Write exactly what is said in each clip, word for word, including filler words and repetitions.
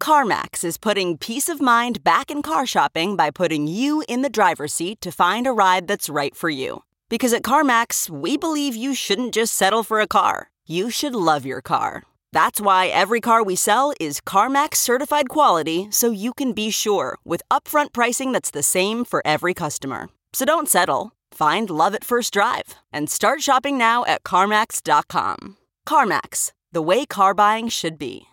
CarMax is putting peace of mind back in car shopping by putting you in the driver's seat to find a ride that's right for you. Because at CarMax, we believe you shouldn't just settle for a car. You should love your car. That's why every car we sell is CarMax certified quality, so you can be sure with upfront pricing that's the same for every customer. So don't settle. Find love at first drive and start shopping now at CarMax dot com. CarMax, the way car buying should be.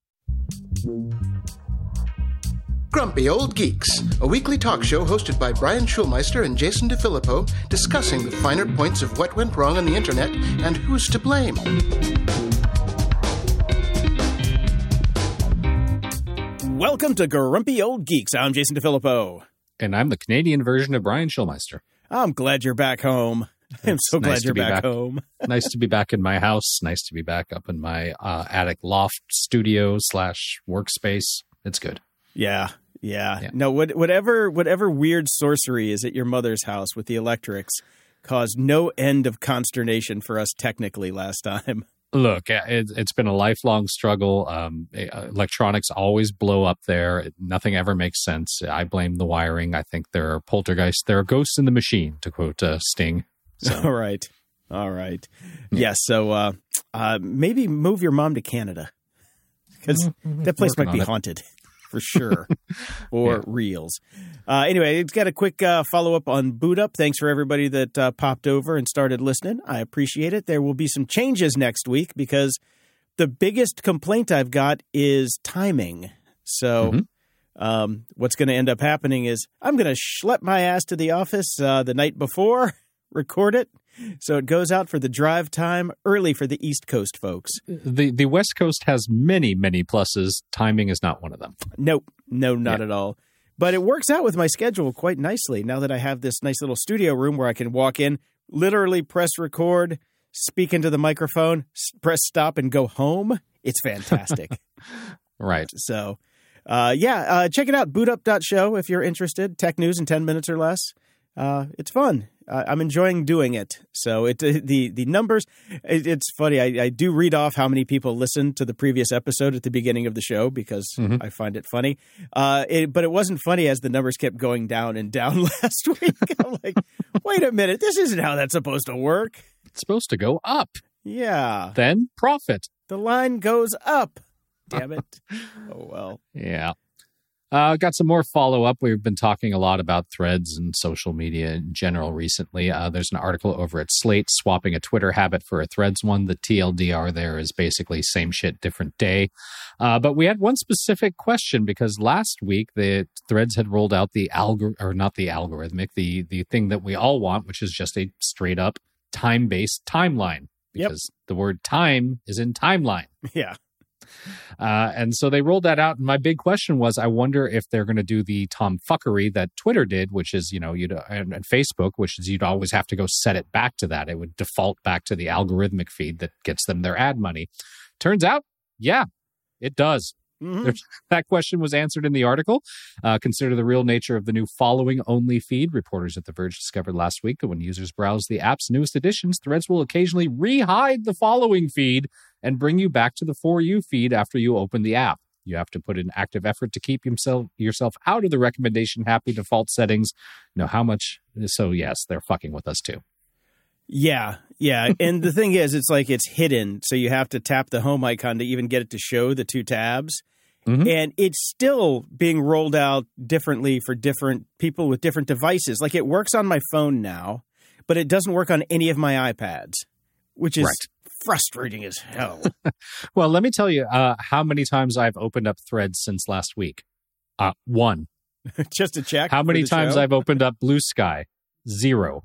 Grumpy Old Geeks, a weekly talk show hosted by Brian Schulmeister and Jason DeFilippo, discussing the finer points of what went wrong on the internet and who's to blame. Welcome to Grumpy Old Geeks. I'm Jason DeFilippo. And I'm the Canadian version of Brian Schulmeister. I'm glad you're back home. I'm It's so glad nice you're to be back, back. home. Nice to be back in my house. Nice to be back up in my uh, attic loft studio slash workspace. It's good. Yeah, yeah. Yeah. No, what, whatever whatever weird sorcery is at your mother's house with the electrics caused no end of consternation for us technically last time. Look, it, it's been a lifelong struggle. Um, electronics always blow up there. Nothing ever makes sense. I blame the wiring. I think there are poltergeists. There are ghosts in the machine, to quote uh, Sting. So. All right. All right. Yeah, yes, so uh, uh, maybe move your mom to Canada because that place Working might be on it. haunted. For sure. Or Yeah. reels. Uh, anyway, it's got a quick uh, follow-up on Boot Up. Thanks for everybody that uh, popped over and started listening. I appreciate it. There will be some changes next week because the biggest complaint I've got is timing. So Mm-hmm. um, what's going to end up happening is I'm going to schlep my ass to the office uh, the night before, record it, so it goes out for the drive time early for the East Coast folks. The the West Coast has many, many pluses. Timing is not one of them. Nope. No, not Yeah. at all. But it works out with my schedule quite nicely now that I have this nice little studio room where I can walk in, literally press record, speak into the microphone, s- press stop, and go home. It's fantastic. Right. So, uh, yeah, uh, check it out, boot up dot show if you're interested. Tech news in ten minutes or less. Uh, it's fun. Uh, I'm enjoying doing it. So it uh, the the numbers. It, it's funny. I, I do read off how many people listened to the previous episode at the beginning of the show because Mhm. I find it funny. Uh, it, but it wasn't funny as the numbers kept going down and down last week. I'm like, wait a minute, this isn't how that's supposed to work. It's supposed to go up, Yeah, then profit. the line goes up. Damn it. Oh well. Yeah. Uh, got some more follow-up. We've been talking a lot about threads and social media in general recently. Uh, there's an article over at Slate swapping a Twitter habit for a threads one. The T L D R there is basically same shit, different day. Uh, but we had one specific question because last week the threads had rolled out the algor or not the algorithmic, the the thing that we all want, which is just a straight up time-based timeline Yep. because the word time is in timeline. Yeah. Uh, and so they rolled that out. And my big question was, I wonder if they're going to do the tomfuckery that Twitter did, which is, you know, you'd and, and Facebook, which is you'd always have to go set it back to that. It would default back to the algorithmic feed that gets them their ad money. Turns out, yeah, it does. Mhm. There- That question was answered in the article. Uh, consider the real nature of the new following only feed. Reporters at The Verge discovered last week that when users browse the app's newest editions, Threads will occasionally re-hide the following feed and bring you back to the For You feed after you open the app. You have to put in active effort to keep yourself, yourself out of the recommendation happy default settings. You know how much? So yes, they're fucking with us too. Yeah, yeah. And the thing is, it's like it's hidden. So you have to tap the home icon to even get it to show the two tabs. Mhm. And it's still being rolled out differently for different people with different devices. Like it works on my phone now, but it doesn't work on any of my iPads, which is Right. frustrating as hell. Well, let me tell you uh, how many times I've opened up Threads since last week. Uh, one. Just to check. How for many the times show. I've opened up Blue Sky? Zero.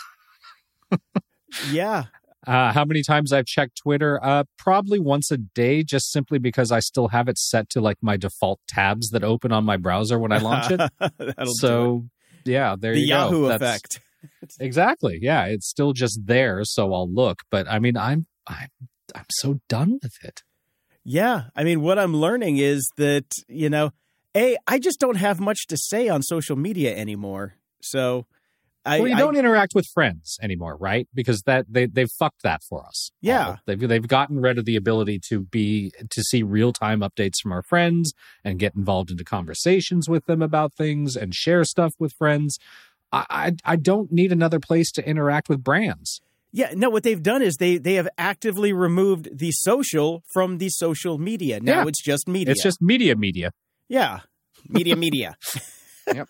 Yeah. Uh, how many times I've checked Twitter? Uh, probably once a day, just simply because I still have it set to like my default tabs that open on my browser when I launch it. That'll do So, yeah, there it. The you go. Yahoo That's- effect. Exactly. Yeah, it's still just there, so I'll look. But I mean, I'm I'm I'm so done with it. Yeah. I mean, what I'm learning is that, you know, A, I just don't have much to say on social media anymore. So I, well, you I, don't interact with friends anymore, right? Because that they they've fucked that for us. Yeah, uh, they've they've gotten rid of the ability to be to see real time updates from our friends and get involved into conversations with them about things and share stuff with friends. I I, I don't need another place to interact with brands. Yeah, no, what they've done is they they have actively removed the social from the social media. Now Yeah. it's just media. It's just media, media. Yeah, media, media. Yep.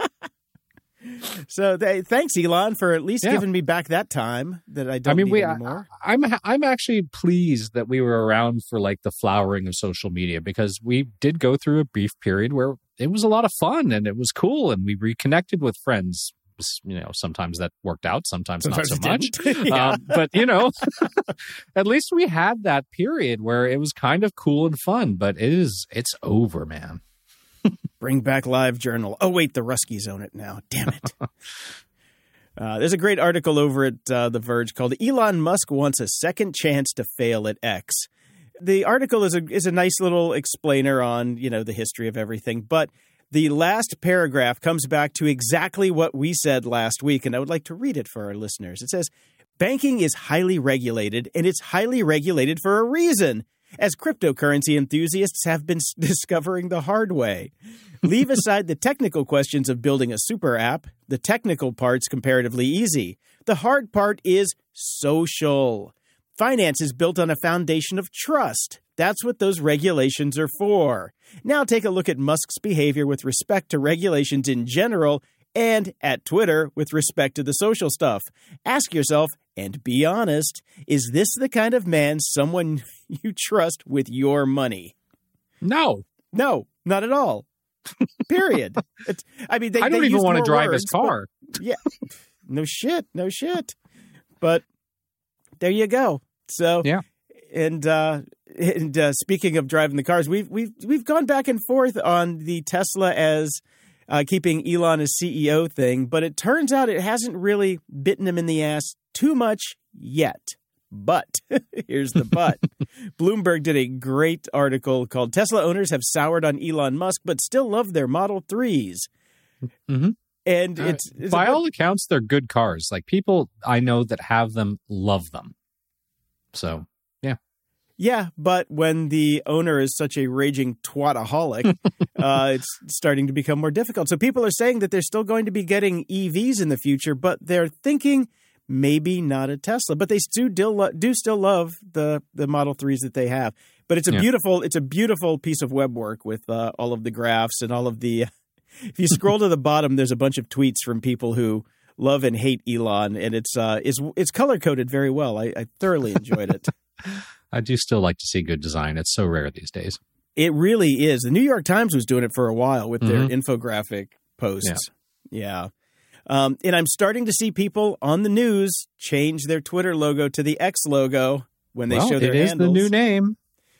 So they, thanks, Elon, for at least Yeah. giving me back that time that I don't I mean, need we. anymore. I, I'm I'm actually pleased that we were around for like the flowering of social media, because we did go through a brief period where it was a lot of fun and it was cool and we reconnected with friends. You know, sometimes that worked out, sometimes, Sometimes not so much. it didn't. Yeah. um, but you know, at least we had that period where it was kind of cool and fun. But it is, it's over, man. Bring back Live Journal. Oh, wait, the Ruskies own it now. Damn it. uh, there's a great article over at uh, The Verge called Elon Musk Wants a Second Chance to Fail at X. The article is a is a nice little explainer on, you know, the history of everything. But the last paragraph comes back to exactly what we said last week, and I would like to read it for our listeners. It says, banking is highly regulated, and it's highly regulated for a reason, as cryptocurrency enthusiasts have been discovering the hard way. Leave aside the technical questions of building a super app. The technical part's comparatively easy. The hard part is social. Finance is built on a foundation of trust. That's what those regulations are for. Now take a look at Musk's behavior with respect to regulations in general and at Twitter with respect to the social stuff. Ask yourself, and be honest, is this the kind of man someone you trust with your money? No, No, not at all. Period. It's, I mean, they, I don't they even used want to more drive words, his car. but- yeah, no shit, no shit. But there you go. So Yeah. And uh, and uh, speaking of driving the cars, we've we've we've gone back and forth on the Tesla as uh, keeping Elon as C E O thing, but it turns out it hasn't really bitten him in the ass too much yet. But here's the but. Bloomberg did a great article called "Tesla Owners Have Soured on Elon Musk, but Still Love Their Model threes." Mm-hmm. And Uh, it's, it's by a, all accounts, they're good cars. Like, people I know that have them love them. So, yeah. Yeah, but when the owner is such a raging twataholic, uh, it's starting to become more difficult. So people are saying that they're still going to be getting E Vs in the future, but they're thinking maybe not a Tesla. But they do, do, lo- do still love the, the Model threes that they have. But it's a Yeah. beautiful it's a beautiful piece of web work with uh, all of the graphs and all of the – if you scroll to the bottom, there's a bunch of tweets from people who love and hate Elon, and it's uh, it's, it's color-coded very well. I, I thoroughly enjoyed it. I do still like to see good design. It's so rare these days. It really is. The New York Times was doing it for a while with their Mhm. infographic posts. Yeah. Um, and I'm starting to see people on the news change their Twitter logo to the X logo when they well, show their it is handles. the new name.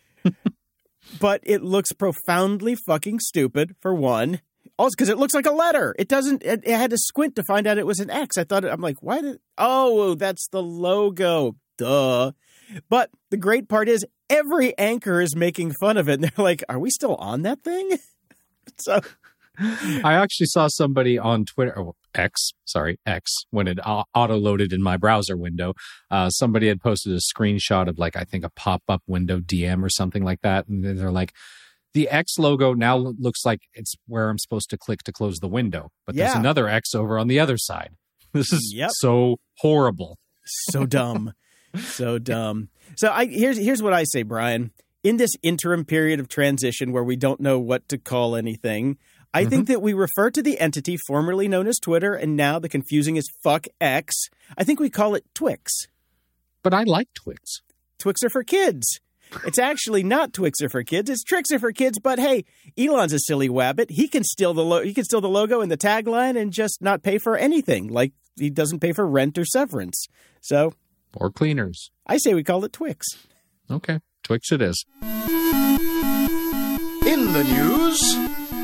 But it looks profoundly fucking stupid, for one. Also, because it looks like a letter. It doesn't. It, it had to squint to find out it was an X. I thought, I'm like, why did? Oh, that's the logo. Duh. But the great part is every anchor is making fun of it. And they're like, are we still on that thing? So I actually saw somebody on Twitter, oh, X, sorry, X, when it au- auto-loaded in my browser window. Uh, somebody had posted a screenshot of, like, I think a pop-up window D M or something like that. And they're like, the X logo now lo- looks like it's where I'm supposed to click to close the window. But there's Yeah. another X over on the other side. This is Yep. so horrible. So dumb. So dumb. So I here's here's what I say, Brian. In this interim period of transition where we don't know what to call anything, I think that we refer to the entity formerly known as Twitter and now the confusing as fuck X. I think we call it Twix. But I like Twix. Twix are for kids. It's actually not Twix are for kids. It's Tricks are for kids. But hey, Elon's a silly wabbit. He can steal the lo- he can steal the logo and the tagline and just not pay for anything. Like he doesn't pay for rent or severance. So Or cleaners. I say we call it Twix. Okay, Twix it is. In the news,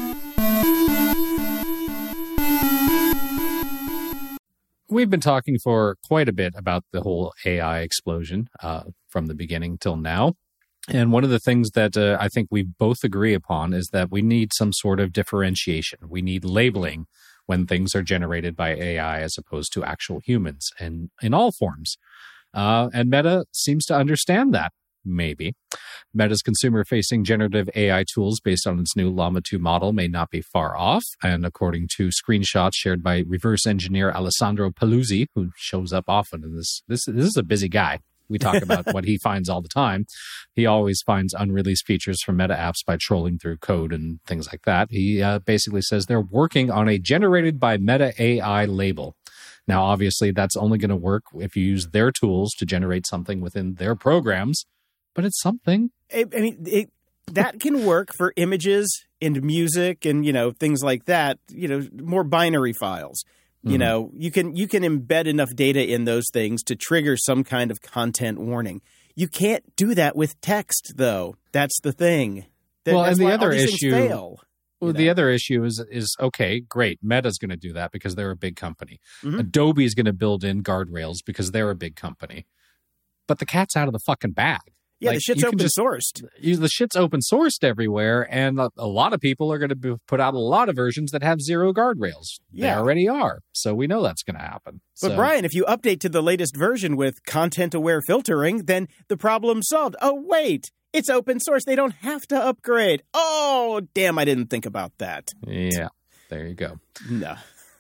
We've been talking for quite a bit about the whole A I explosion uh, from the beginning till now. And one of the things that uh, I think we both agree upon is that we need some sort of differentiation. We need labeling when things are generated by A I as opposed to actual humans, and in all forms. Uh, and Meta seems to understand that, maybe. Meta's consumer-facing generative A I tools based on its new Llama two model may not be far off, and according to screenshots shared by reverse engineer Alessandro Paluzzi, who shows up often in this, this, this is a busy guy. We talk about what he finds all the time. He always finds unreleased features from Meta apps by trolling through code and things like that. He uh, basically says they're working on a generated by Meta A I label. Now, obviously, that's only going to work if you use their tools to generate something within their programs, but it's something. I, I mean, it, that can work for images and music and, you know, things like that, you know, more binary files. You mm-hmm. know, you can you can embed enough data in those things to trigger some kind of content warning. You can't do that with text, though. That's the thing. That, well, and the other issue, fail, well, the know? other issue is is okay, great. Meta's going to do that because they're a big company. Mm-hmm. Adobe is going to build in guardrails because they're a big company. But the cat's out of the fucking bag. Yeah, like, the shit's open just, sourced. You, the shit's open sourced everywhere, and a, a lot of people are going to be, put out a lot of versions that have zero guardrails. Yeah. They already are, so we know that's going to happen. But so. Brian, if you update to the latest version with content-aware filtering, then the problem's solved. Oh, wait, it's open source. They don't have to upgrade. Oh, damn, I didn't think about that. Yeah, there you go. No.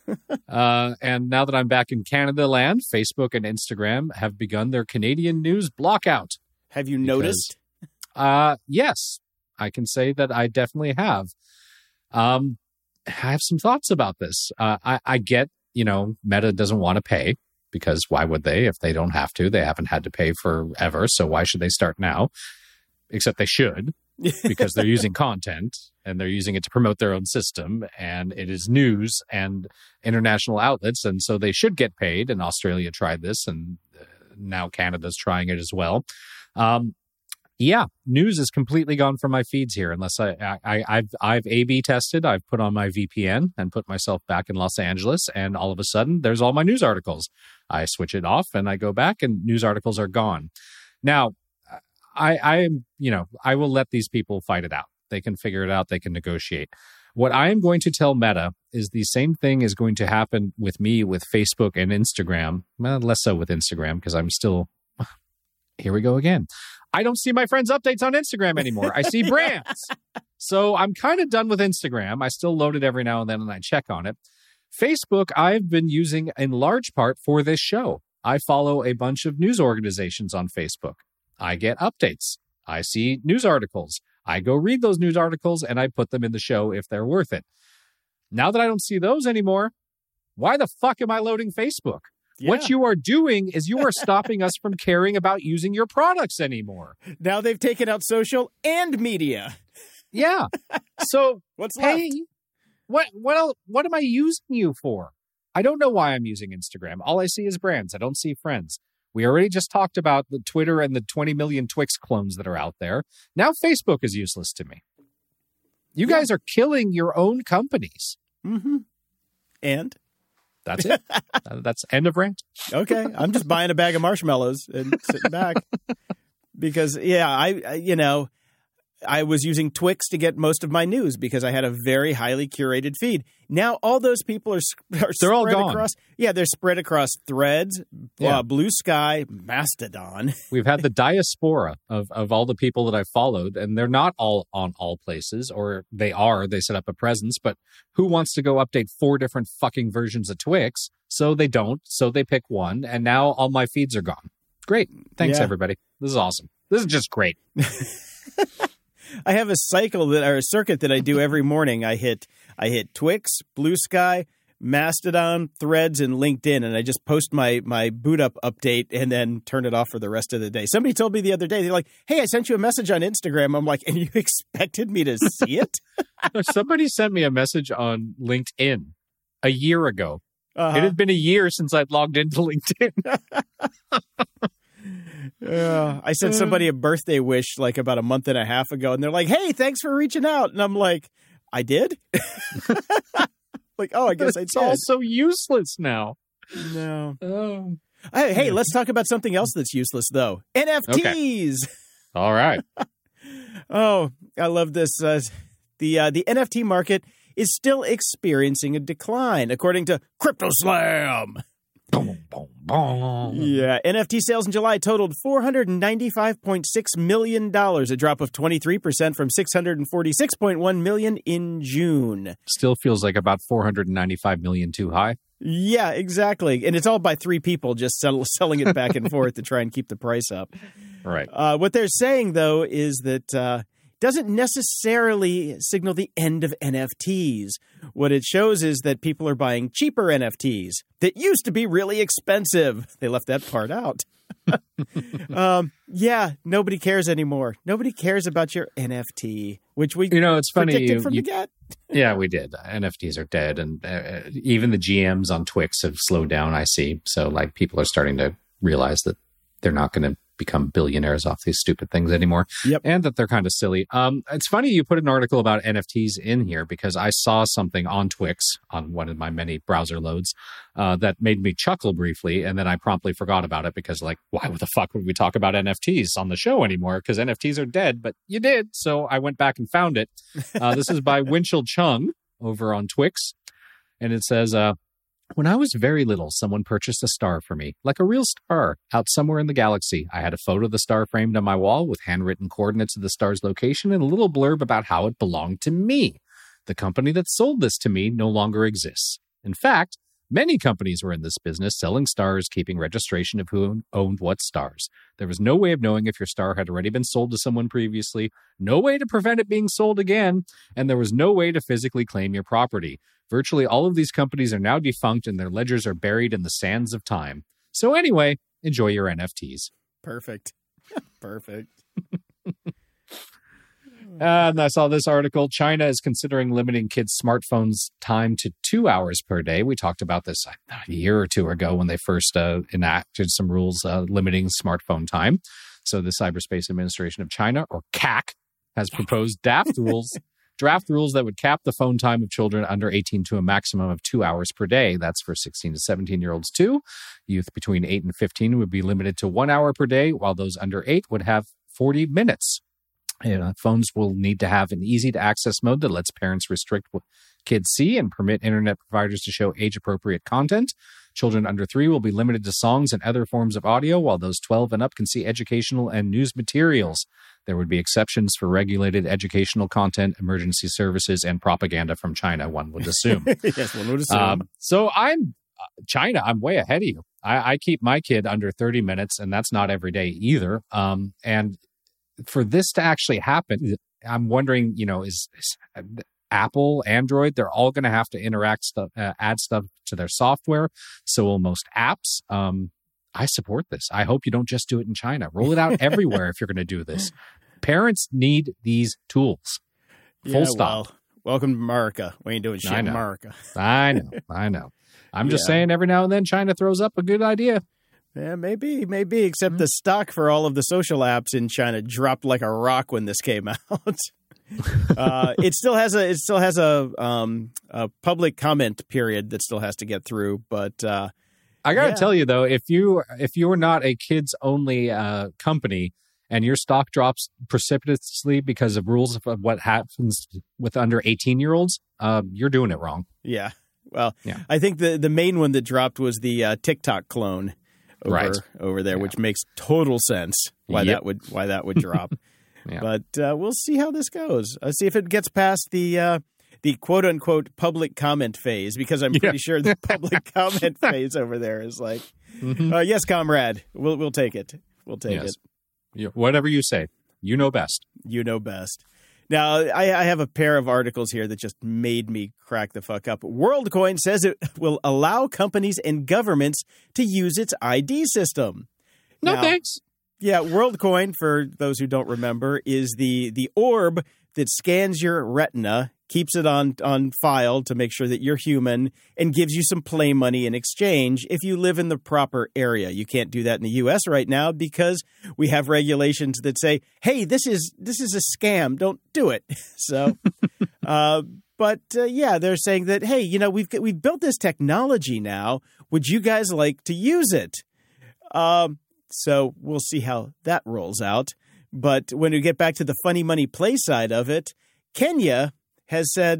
uh, and now that I'm back in Canada land, Facebook and Instagram have begun their Canadian news blockout. Have you noticed? Because, uh, yes, I can say that I definitely have. Um, I have some thoughts about this. Uh, I, I get, you know, Meta doesn't want to pay because why would they if they don't have to? They haven't had to pay forever, so why should they start now? Except they should because they're using content and they're using it to promote their own system, and it is news and international outlets, and so they should get paid. And Australia tried this, and now Canada's trying it as well. Um, yeah, news is completely gone from my feeds here, unless I, I, I've, I've A B tested. I've put on my V P N and put myself back in Los Angeles, and all of a sudden, there's all my news articles. I switch it off, and I go back, and news articles are gone. Now, I, I, you know, I will let these people fight it out. They can figure it out. They can negotiate. What I am going to tell Meta is the same thing is going to happen with me with Facebook and Instagram. Well, less so with Instagram because I'm still. Here we go again. I don't see my friends' updates on Instagram anymore. I see brands. So I'm kind of done with Instagram. I still load it every now and then and I check on it. Facebook, I've been using in large part for this show. I follow a bunch of news organizations on Facebook. I get updates. I see news articles. I go read those news articles and I put them in the show if they're worth it. Now that I don't see those anymore, why the fuck am I loading Facebook? Yeah. What you are doing is you are stopping us from caring about using your products anymore. Now they've taken out social and media. Yeah. So what's hey, left? What what else, what am I using you for? I don't know why I'm using Instagram. All I see is brands. I don't see friends. We already just talked about the Twitter and the twenty million Twix clones that are out there. Now Facebook is useless to me. You yeah. guys are killing your own companies. Mm-hmm. And? That's it. uh, that's end of rant. Okay. I'm just buying a bag of marshmallows and sitting back. Because, yeah, I, I, you know, I was using Twix to get most of my news because I had a very highly curated feed. Now all those people are, are they're all spread gone. across. Yeah, they're spread across Threads, yeah. uh, Blue Sky, Mastodon. We've had the diaspora of, of all the people that I've followed, and they're not all on all places, or they are. They set up a presence, but who wants to go update four different fucking versions of Twix? So they don't. So they pick one, and now all my feeds are gone. Great. Thanks, yeah. everybody. This is awesome. This is just great. I have a cycle that or a circuit that I do every morning. I hit I hit Twix, Blue Sky, Mastodon, Threads, and LinkedIn, and I just post my my boot up update and then turn it off for the rest of the day. Somebody told me the other day, they're like, "Hey, I sent you a message on Instagram." I'm like, "And you expected me to see it?" Somebody sent me a message on LinkedIn a year ago. Uh-huh. It had been a year since I'd logged into LinkedIn. Yeah, I sent somebody a birthday wish like about a month and a half ago, and they're like, "Hey, thanks for reaching out." And I'm like, "I did?" Like, oh, I guess I did. It's all so useless now. No. Oh. Hey, hey, let's talk about something else that's useless, though. N F Ts. Okay. All right. Oh, I love this. Uh, the uh, the N F T market is still experiencing a decline, according to CryptoSlam. Boom, boom, boom. Yeah, N F T sales in July totaled four hundred ninety-five point six million dollars, a drop of twenty-three percent from six hundred forty-six point one million dollars in June. Still feels like about four hundred ninety-five million too high. Yeah, exactly. And it's all by three people just sell, selling it back and forth to try and keep the price up. Right. Uh, what they're saying, though, is that uh, doesn't necessarily signal the end of N F Ts. What it shows is that people are buying cheaper N F Ts that used to be really expensive. They left that part out. um, yeah, nobody cares anymore. Nobody cares about your N F T, which we you know it's funny predicted you, from you, the get. Yeah, we did. N F Ts are dead, and uh, even the G Ms on Twix have slowed down. I see. So like people are starting to realize that they're not going to become billionaires off these stupid things anymore. Yep. And that they're kind of silly. Um, it's funny you put an article about N F Ts in here because I saw something on Twix on one of my many browser loads uh, that made me chuckle briefly. And then I promptly forgot about it because like, why the fuck would we talk about N F Ts on the show anymore? Because N F Ts are dead, but you did. So I went back and found it. Uh, this is by Winchell Chung over on Twix. And it says, uh, when I was very little, someone purchased a star for me, like a real star, out somewhere in the galaxy. I had a photo of the star framed on my wall with handwritten coordinates of the star's location and a little blurb about how it belonged to me. The company that sold this to me no longer exists. In fact, many companies were in this business, selling stars, keeping registration of who owned what stars. There was no way of knowing if your star had already been sold to someone previously, no way to prevent it being sold again, and there was no way to physically claim your property. Virtually all of these companies are now defunct and their ledgers are buried in the sands of time. So anyway, enjoy your N F Ts. Perfect. Perfect. And I saw this article. China is considering limiting kids' smartphones time to two hours per day. We talked about this a year or two ago when they first uh, enacted some rules uh, limiting smartphone time. So the Cyberspace Administration of China, or C A C, has proposed draft rules draft rules that would cap the phone time of children under eighteen to a maximum of two hours per day. That's for sixteen to seventeen-year-olds too. Youth between eight and fifteen would be limited to one hour per day, while those under eight would have forty minutes. You know, phones will need to have an easy-to-access mode that lets parents restrict what kids see and permit internet providers to show age-appropriate content. Children under three will be limited to songs and other forms of audio, while those twelve and up can see educational and news materials. There would be exceptions for regulated educational content, emergency services, and propaganda from China, one would assume. Yes, one would assume. Um, so I'm uh, China, I'm way ahead of you. I, I keep my kid under thirty minutes, and that's not every day either. Um, and for this to actually happen, I'm wondering, you know, is, is Apple, Android, they're all going to have to interact stuff, uh, add stuff to their software. So will most apps. Um, I support this. I hope you don't just do it in China. Roll it out everywhere if you're going to do this. Parents need these tools. Full yeah, stop. Well, welcome to America. We ain't doing shit I in know. America. I know. I know. I'm just Yeah. saying every now and then China throws up a good idea. Yeah, maybe, maybe. Except Mm-hmm. the stock for all of the social apps in China dropped like a rock when this came out. uh, it still has a, it still has a, um, a public comment period that still has to get through. But uh, I got to Yeah. tell you though, if you if you're not a kids only uh, company and your stock drops precipitously because of rules of what happens with under eighteen year olds, uh, you're doing it wrong. yeah, well, Yeah. I think the the main one that dropped was the uh, TikTok clone over Right. over there, Yeah. which makes total sense why Yep. that would why that would drop. Yeah. But uh, we'll see how this goes. Uh, see if it gets past the uh, the quote unquote public comment phase, because I'm pretty Yeah. sure the public comment phase over there is like, Mhm. uh, yes, comrade, we'll we'll take it. We'll take Yes. it. You- whatever you say, you know best. You know best. Now, I, I have a pair of articles here that just made me crack the fuck up. WorldCoin says it will allow companies and governments to use its I D system. No Now, thanks. Yeah, WorldCoin, for those who don't remember, is the the orb that scans your retina, keeps it on, on file to make sure that you're human, and gives you some play money in exchange if you live in the proper area. You can't do that in the U S right now because we have regulations that say, hey, this is this is a scam. Don't do it. So, uh, but uh, yeah, they're saying that, hey, you know, we've we've built this technology now. Would you guys like to use it? Um. So we'll see how that rolls out. But when we get back to the funny money play side of it, Kenya has said,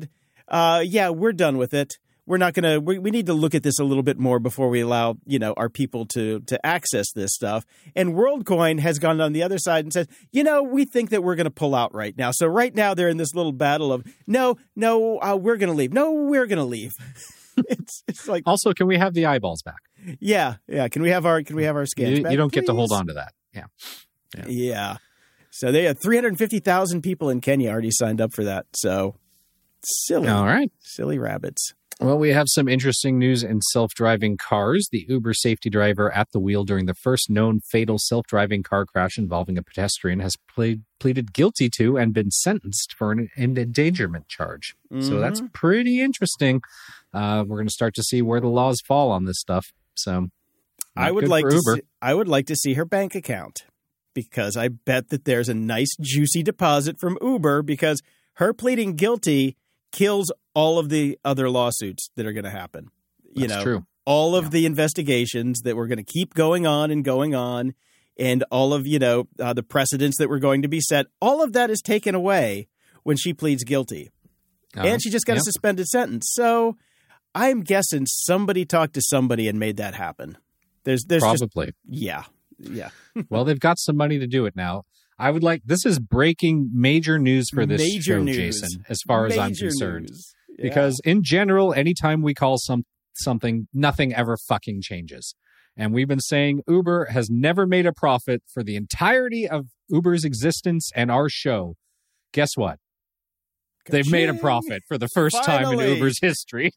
uh, yeah, we're done with it. We're not going to, we, we need to look at this a little bit more before we allow, you know, our people to, to access this stuff. And WorldCoin has gone on the other side and said, you know, we think that we're going to pull out right now. So right now they're in this little battle of, no, no, uh, we're going to leave. No, we're going to leave. it's it's like, also, can we have the eyeballs back? Yeah. Yeah. Can we have our, can we have our scans you, back? You don't please? get to hold on to that. Yeah. Yeah. yeah. So they had three hundred fifty thousand people in Kenya already signed up for that. So silly. All right. Silly rabbits. Well, we have some interesting news in self-driving cars. The Uber safety driver at the wheel during the first known fatal self-driving car crash involving a pedestrian has plead, pleaded guilty to and been sentenced for an endangerment charge. Mm-hmm. So that's pretty interesting. Uh, we're going to start to see where the laws fall on this stuff. So I would like to see, I would like to see her bank account, because I bet that there's a nice juicy deposit from Uber, because her pleading guilty kills all of the other lawsuits that are going to happen. You That's know, true. all of yeah. the investigations that were going to keep going on and going on, and all of, you know, uh, the precedents that were going to be set. All of that is taken away when she pleads guilty. Uh, and she just got yeah. a suspended sentence. So I'm guessing somebody talked to somebody and made that happen. There's, there's Probably. Just, yeah. Yeah. Well, they've got some money to do it now. I would like, this is breaking major news for this major show, news. Jason, as far major as I'm concerned. Yeah. Because in general, anytime we call some something, nothing ever fucking changes. And we've been saying Uber has never made a profit for the entirety of Uber's existence and our show. Guess what? They've Ka-ching! made a profit for the first Finally. time in Uber's history.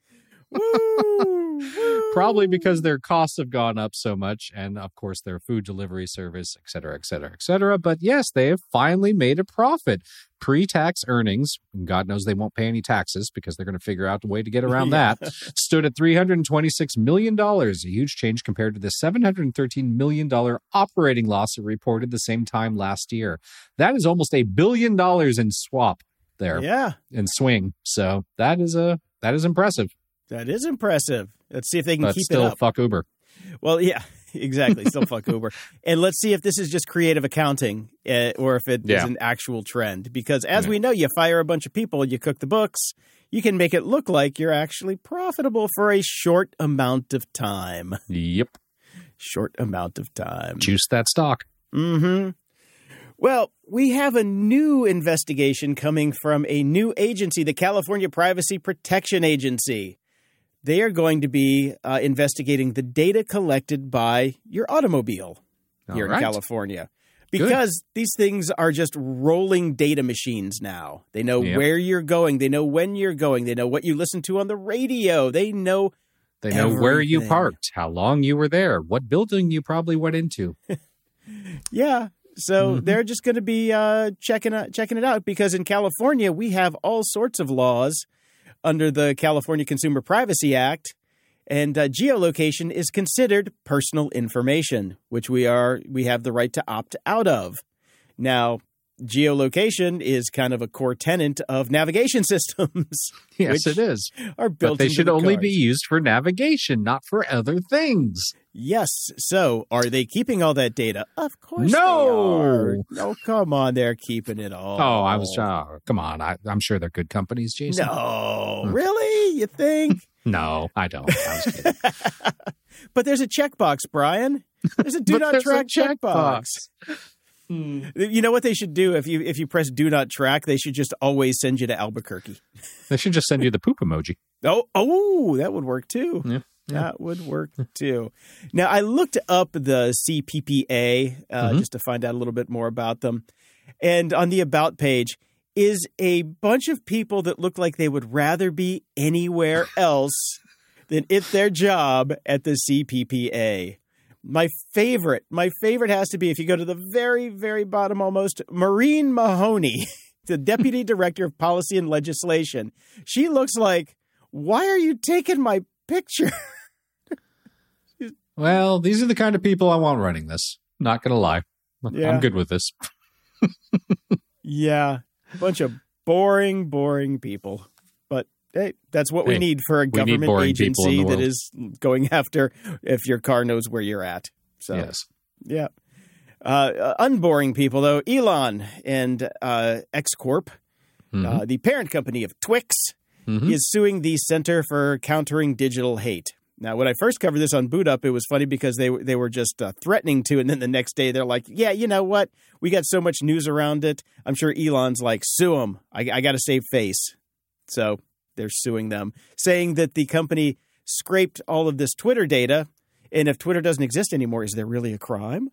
Woo! Woo! Probably because their costs have gone up so much, and of course their food delivery service, et cetera, et cetera, et cetera. But yes, they have finally made a profit. Pre-tax earnings, and God knows they won't pay any taxes because they're going to figure out a way to get around Yeah. that, stood at three hundred twenty-six million dollars, a huge change compared to the seven hundred thirteen million dollars operating loss it reported the same time last year. That is almost a billion dollars in swap there, Yeah, in swing. So that is a that is impressive. that is impressive. Let's see if they can But keep still, it up. fuck Uber. Well, yeah, exactly. Still fuck Uber. And let's see if this is just creative accounting uh, or if it Yeah. is an actual trend. Because as Yeah. we know, you fire a bunch of people, you cook the books, you can make it look like you're actually profitable for a short amount of time. Yep. Short amount of time. Juice that stock. Mm-hmm. Well, we have a new investigation coming from a new agency, the California Privacy Protection Agency. They are going to be uh, investigating the data collected by your automobile here All right. in California. Because Good. these things are just rolling data machines now. They know Yep. where you're going. They know when you're going. They know what you listen to on the radio. They know They know where you everything. parked, how long you were there, what building you probably went into. Yeah. So Mhm. they're just going to be uh, checking out, checking it out, because in California, we have all sorts of laws under the California Consumer Privacy Act, and uh, geolocation is considered personal information, which we are we have the right to opt out of. Now, geolocation is kind of a core tenet of navigation systems. Yes, which it is. Are built But they into should the only cars. be used for navigation, not for other things. Yes. So, are they keeping all that data? Of course No. they are. No, come on. They're keeping it all. Oh, I was, uh, come on. I, I'm sure they're good companies, Jason. No. Hmm. Really? You think? No, I don't. I was kidding. But there's a checkbox, Brian. There's a do But not there's a track checkbox. checkbox. Hmm. You know what they should do if you if you press do not track? They should just always send you to Albuquerque. They should just send you the poop emoji. Oh, oh, that would work too. Yeah. That would work too. Now, I looked up the C P P A uh, Mhm. just to find out a little bit more about them. And on the About page is a bunch of people that look like they would rather be anywhere else than at their job at the C P P A. My favorite, my favorite has to be, if you go to the very, very bottom almost, Maureen Mahoney, the Deputy Director of Policy and Legislation. She looks like, why are you taking my picture? Well, these are the kind of people I want running this. Not going to lie. Yeah. I'm good with this. Yeah, bunch of boring, boring people. But hey, that's what we Hey, need for a need government boring people in agency the that world. is going after if your car knows where you're at. So, Yes. yeah. Uh, uh, unboring people, though, Elon and uh, X Corp, Mhm. uh, the parent company of Twix, mm-hmm. is suing the Center for Countering Digital Hate. Now, when I first covered this on Boot Up, it was funny because they they were just uh, threatening to, and then the next day they're like, yeah, you know what? We got so much news around it. I'm sure Elon's like, sue them. I, I got to save face. So they're suing them, saying that the company scraped all of this Twitter data. And if Twitter doesn't exist anymore, is there really a crime?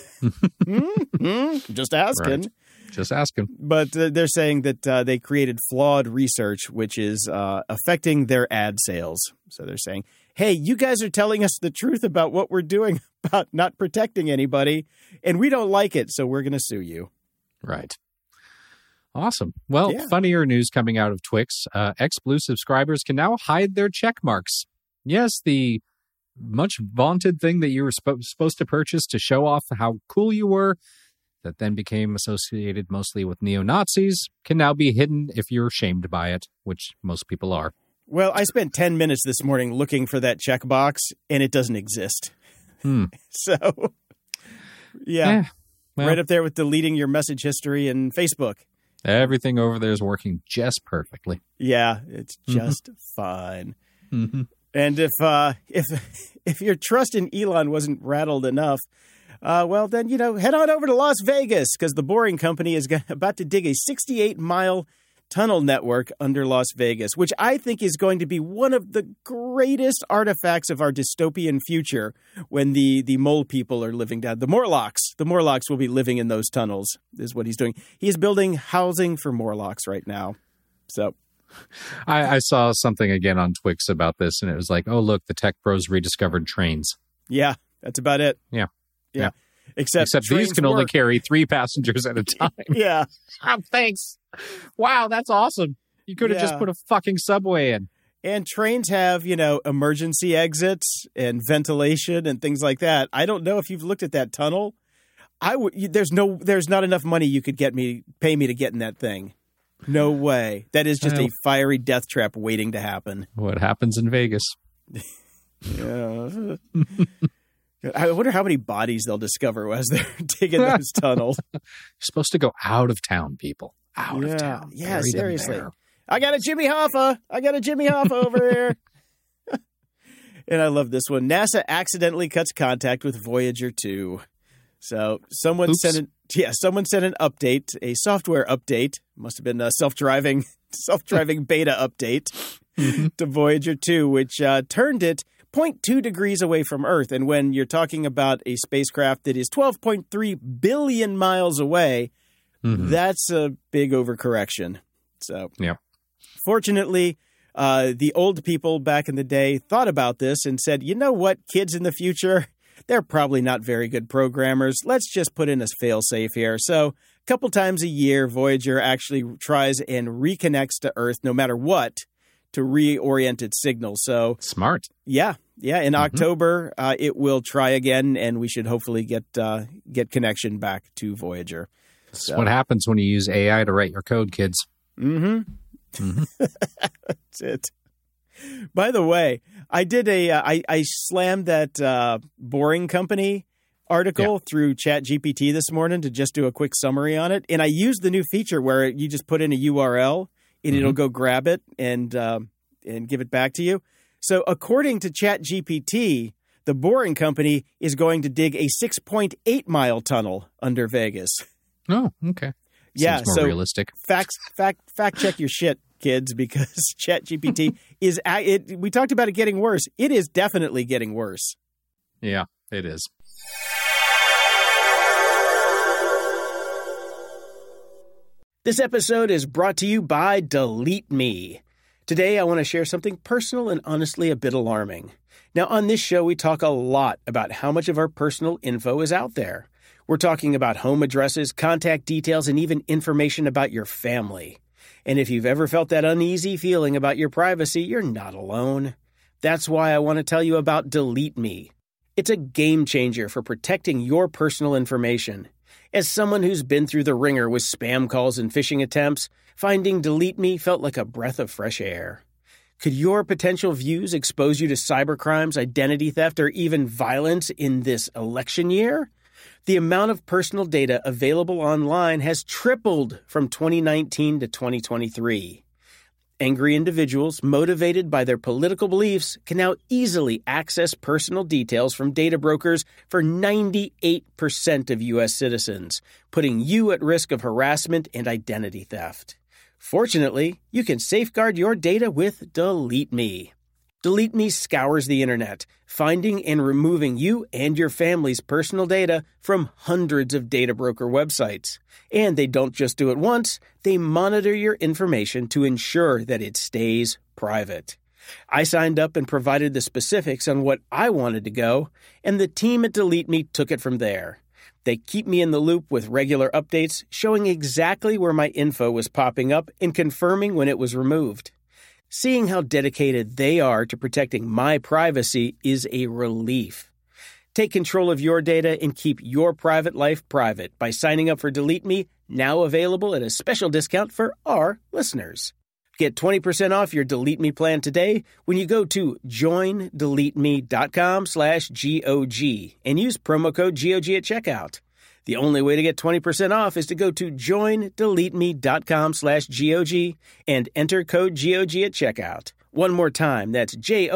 mm-hmm. Just asking. Right. Just asking. But uh, they're saying that uh, they created flawed research, which is uh, affecting their ad sales. So they're saying, hey, you guys are telling us the truth about what we're doing about not protecting anybody, and we don't like it, so we're going to sue you. Right. Awesome. Well, yeah. Funnier news coming out of Twix. Uh, X-Blue subscribers can now hide their check marks. Yes, the much vaunted thing that you were sp- supposed to purchase to show off how cool you were, that then became associated mostly with neo-Nazis, can now be hidden if you're shamed by it, which most people are. Well, I spent ten minutes this morning looking for that checkbox, and it doesn't exist. Hmm. So, yeah, yeah well, right up there with deleting your message history and Facebook. Everything over there is working just perfectly. Yeah, it's just mm-hmm. fine. Mm-hmm. And if uh, if if your trust in Elon wasn't rattled enough, uh, well, then, you know, head on over to Las Vegas, because the Boring Company is about to dig a sixty-eight mile tunnel network under Las Vegas, which I think is going to be one of the greatest artifacts of our dystopian future when the, the mole people are living down. The Morlocks. The Morlocks will be living in those tunnels, is what he's doing. He's building housing for Morlocks right now. So... I, I saw something again on Twix about this, and it was like, oh, look, the tech pros rediscovered trains. Yeah, that's about it. Yeah. Yeah. yeah. Except, Except these can work. only carry three passengers at a time. Yeah. Oh, thanks. Wow, that's awesome. You could have yeah. just put a fucking subway in. And trains have, you know, emergency exits and ventilation and things like that. I don't know if you've looked at that tunnel. I w- there's no, there's not enough money you could get me, pay me to get in that thing. No way. That is just a fiery death trap waiting to happen. What happens in Vegas? Yeah. I wonder how many bodies they'll discover as they're digging those tunnels. You're supposed to go out of town, people. Out yeah. of town. Yeah, Bury seriously. I got a Jimmy Hoffa. I got a Jimmy Hoffa over here. And I love this one. NASA accidentally cuts contact with Voyager two. So someone Oops. sent an yeah, someone sent an update, a software update. Must have been a self-driving self-driving beta update mm-hmm. to Voyager two, which uh, turned it zero point two degrees away from Earth. And when you're talking about a spacecraft that is twelve point three billion miles away, mm-hmm. that's a big overcorrection. So, yeah. Fortunately, uh, the old people back in the day thought about this and said, you know what, kids in the future, they're probably not very good programmers. Let's just put in a fail-safe here. So a couple times a year, Voyager actually tries and reconnects to Earth no matter what to reorient its signal. So smart. Yeah. Yeah. In mm-hmm. October, uh, it will try again, and we should hopefully get uh, get connection back to Voyager. That's so. What happens when you use A I to write your code, kids. Mm-hmm. Mm-hmm. That's it. By the way, I did a uh, I, I slammed that uh, Boring Company article yeah. through ChatGPT this morning to just do a quick summary on it, and I used the new feature where you just put in a U R L and mm-hmm. it'll go grab it and uh, and give it back to you. So, according to ChatGPT, the Boring Company is going to dig a six point eight mile tunnel under Vegas. Oh, okay. Yeah, Seems more so realistic. Fact, fact, fact check your shit, kids, because ChatGPT is it. We talked about it getting worse. It is definitely getting worse. Yeah, it is. This episode is brought to you by Delete Me. Today, I want to share something personal and honestly a bit alarming. Now, on this show, we talk a lot about how much of our personal info is out there. We're talking about home addresses, contact details, and even information about your family. And if you've ever felt that uneasy feeling about your privacy, you're not alone. That's why I want to tell you about Delete Me. It's a game changer for protecting your personal information. As someone who's been through the ringer with spam calls and phishing attempts, finding Delete Me felt like a breath of fresh air. Could your potential views expose you to cybercrimes, identity theft, or even violence in this election year? The amount of personal data available online has tripled from twenty nineteen to twenty twenty-three. Angry individuals motivated by their political beliefs can now easily access personal details from data brokers for ninety-eight percent of U S citizens, putting you at risk of harassment and identity theft. Fortunately, you can safeguard your data with Delete Me. Delete Me scours the internet, finding and removing you and your family's personal data from hundreds of data broker websites. And they don't just do it once, they monitor your information to ensure that it stays private. I signed up and provided the specifics on what I wanted to go, and the team at Delete Me took it from there. They keep me in the loop with regular updates, showing exactly where my info was popping up and confirming when it was removed. Seeing how dedicated they are to protecting my privacy is a relief. Take control of your data and keep your private life private by signing up for Delete Me, now available at a special discount for our listeners. Get twenty percent off your Delete Me plan today when you go to joindeleteme.com slash GOG and use promo code G O G at checkout. The only way to get twenty percent off is to go to joindeleteme.com slash GOG and enter code G O G at checkout. One more time, that's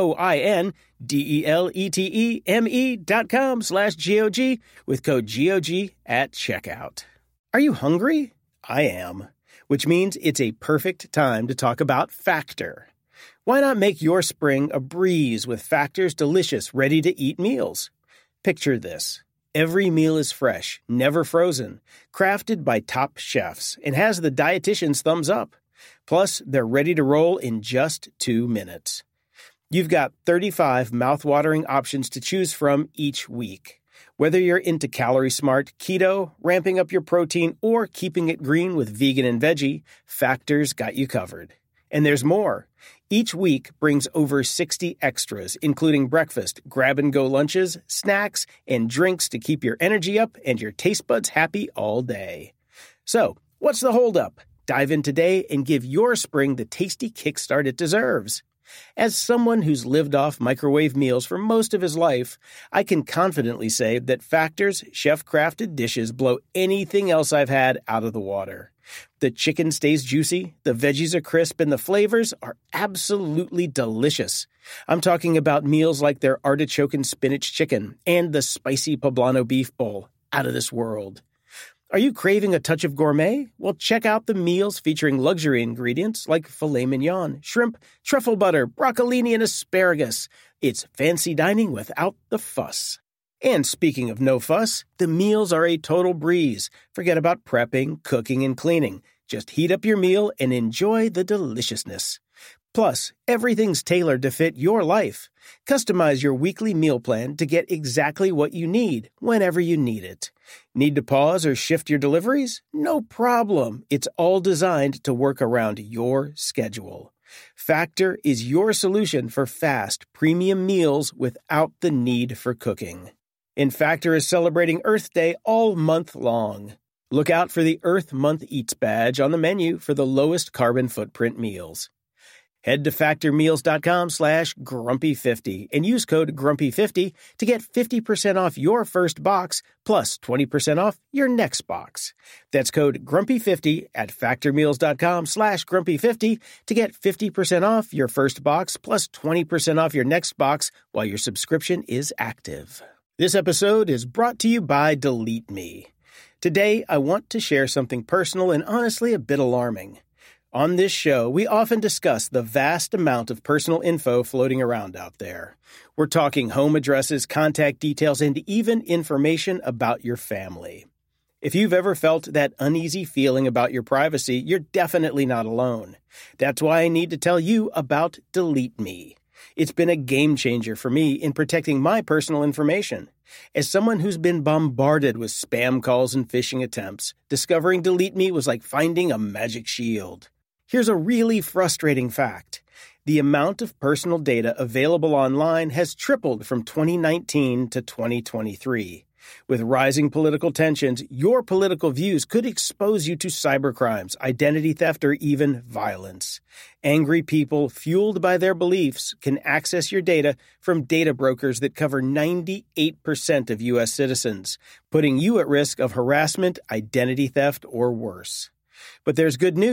J-O-I-N-D-E-L-E-T-E-M-E dot com slash G-O-G with code G O G at checkout. Are you hungry? I am, which means it's a perfect time to talk about Factor. Why not make your spring a breeze with Factor's delicious, ready-to-eat meals? Picture this. Every meal is fresh, never frozen, crafted by top chefs, and has the dietitian's thumbs up. Plus, they're ready to roll in just two minutes. You've got thirty-five mouth-watering options to choose from each week. Whether you're into calorie-smart, keto, ramping up your protein, or keeping it green with vegan and veggie, Factor's got you covered. And there's more. Each week brings over sixty extras, including breakfast, grab-and-go lunches, snacks, and drinks to keep your energy up and your taste buds happy all day. So, what's the holdup? Dive in today and give your spring the tasty kickstart it deserves. As someone who's lived off microwave meals for most of his life, I can confidently say that Factor's chef-crafted dishes blow anything else I've had out of the water. The chicken stays juicy, the veggies are crisp, and the flavors are absolutely delicious. I'm talking about meals like their artichoke and spinach chicken and the spicy poblano beef bowl. Out of this world. Are you craving a touch of gourmet? Well, check out the meals featuring luxury ingredients like filet mignon, shrimp, truffle butter, broccolini, and asparagus. It's fancy dining without the fuss. And speaking of no fuss, the meals are a total breeze. Forget about prepping, cooking, and cleaning. Just heat up your meal and enjoy the deliciousness. Plus, everything's tailored to fit your life. Customize your weekly meal plan to get exactly what you need, whenever you need it. Need to pause or shift your deliveries? No problem. It's all designed to work around your schedule. Factor is your solution for fast, premium meals without the need for cooking. And Factor is celebrating Earth Day all month long. Look out for the Earth Month Eats badge on the menu for the lowest carbon footprint meals. Head to factormeals.com slash grumpy50 and use code grumpy fifty to get fifty percent off your first box plus twenty percent off your next box. That's code grumpy fifty at factormeals.com slash grumpy50 to get fifty percent off your first box plus twenty percent off your next box while your subscription is active. This episode is brought to you by Delete Me. Today, I want to share something personal and honestly a bit alarming. On this show, we often discuss the vast amount of personal info floating around out there. We're talking home addresses, contact details, and even information about your family. If you've ever felt that uneasy feeling about your privacy, you're definitely not alone. That's why I need to tell you about Delete Me. It's been a game changer for me in protecting my personal information. As someone who's been bombarded with spam calls and phishing attempts, discovering Delete Me was like finding a magic shield. Here's a really frustrating fact. The amount of personal data available online has tripled from twenty nineteen to twenty twenty-three. With rising political tensions, your political views could expose you to cybercrimes, identity theft, or even violence. Angry people, fueled by their beliefs, can access your data from data brokers that cover ninety-eight percent of U S citizens, putting you at risk of harassment, identity theft, or worse. But there's good news.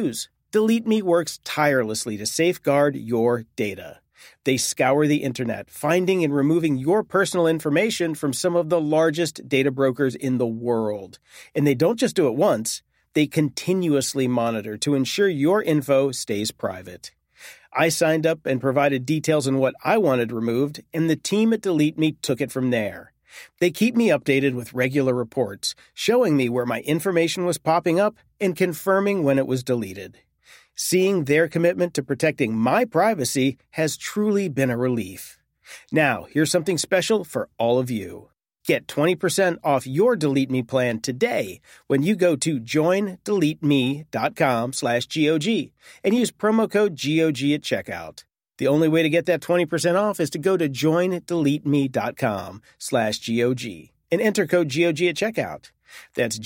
Delete Me works tirelessly to safeguard your data. They scour the internet, finding and removing your personal information from some of the largest data brokers in the world. And they don't just do it once, they continuously monitor to ensure your info stays private. I signed up and provided details on what I wanted removed, and the team at Delete Me took it from there. They keep me updated with regular reports, showing me where my information was popping up and confirming when it was deleted. Seeing their commitment to protecting my privacy has truly been a relief. Now, here's something special for all of you. Get twenty percent off your Delete Me plan today when you go to joindeleteme.com slash GOG and use promo code G O G at checkout. The only way to get that twenty percent off is to go to joindeleteme.com slash GOG and enter code G O G at checkout. That's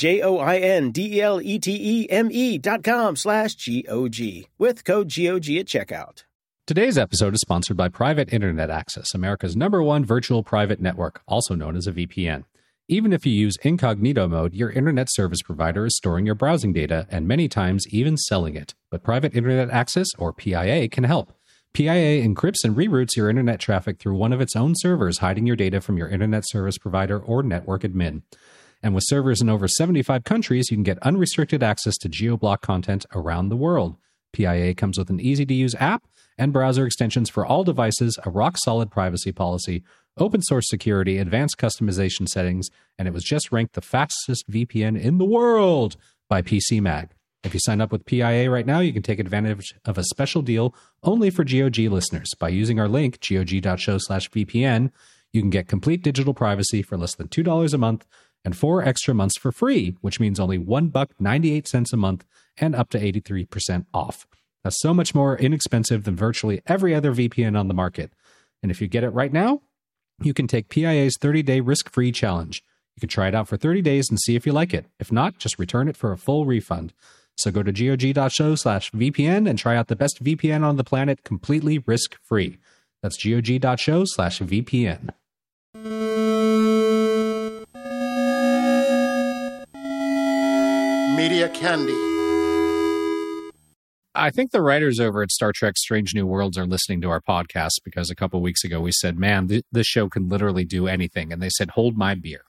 J-O-I-N-D-E-L-E-T-E-M-E dot com slash G-O-G with code G O G at checkout. Today's episode is sponsored by Private Internet Access, America's number one virtual private network, also known as a V P N. Even if you use incognito mode, your internet service provider is storing your browsing data and many times even selling it. But Private Internet Access, or P I A, can help. P I A encrypts and reroutes your internet traffic through one of its own servers, hiding your data from your internet service provider or network admin. And with servers in over seventy-five countries, you can get unrestricted access to geo-block content around the world. P I A comes with an easy-to-use app and browser extensions for all devices, a rock-solid privacy policy, open-source security, advanced customization settings, and it was just ranked the fastest V P N in the world by P C Mag. If you sign up with P I A right now, you can take advantage of a special deal only for G O G listeners. By using our link, gog.show slash VPN, you can get complete digital privacy for less than two dollars a month and four extra months for free, which means only one buck ninety-eight cents a month and up to eighty-three percent off. That's so much more inexpensive than virtually every other V P N on the market. And if you get it right now, you can take P I A's thirty-day risk-free challenge. You can try it out for thirty days and see if you like it. If not, just return it for a full refund. So go to gog.show slash VPN and try out the best V P N on the planet completely risk-free. That's gog.show slash VPN. Media Candy. I think the writers over at Star Trek Strange New Worlds are listening to our podcast because a couple weeks ago we said, man, th- this show can literally do anything. And they said, hold my beer.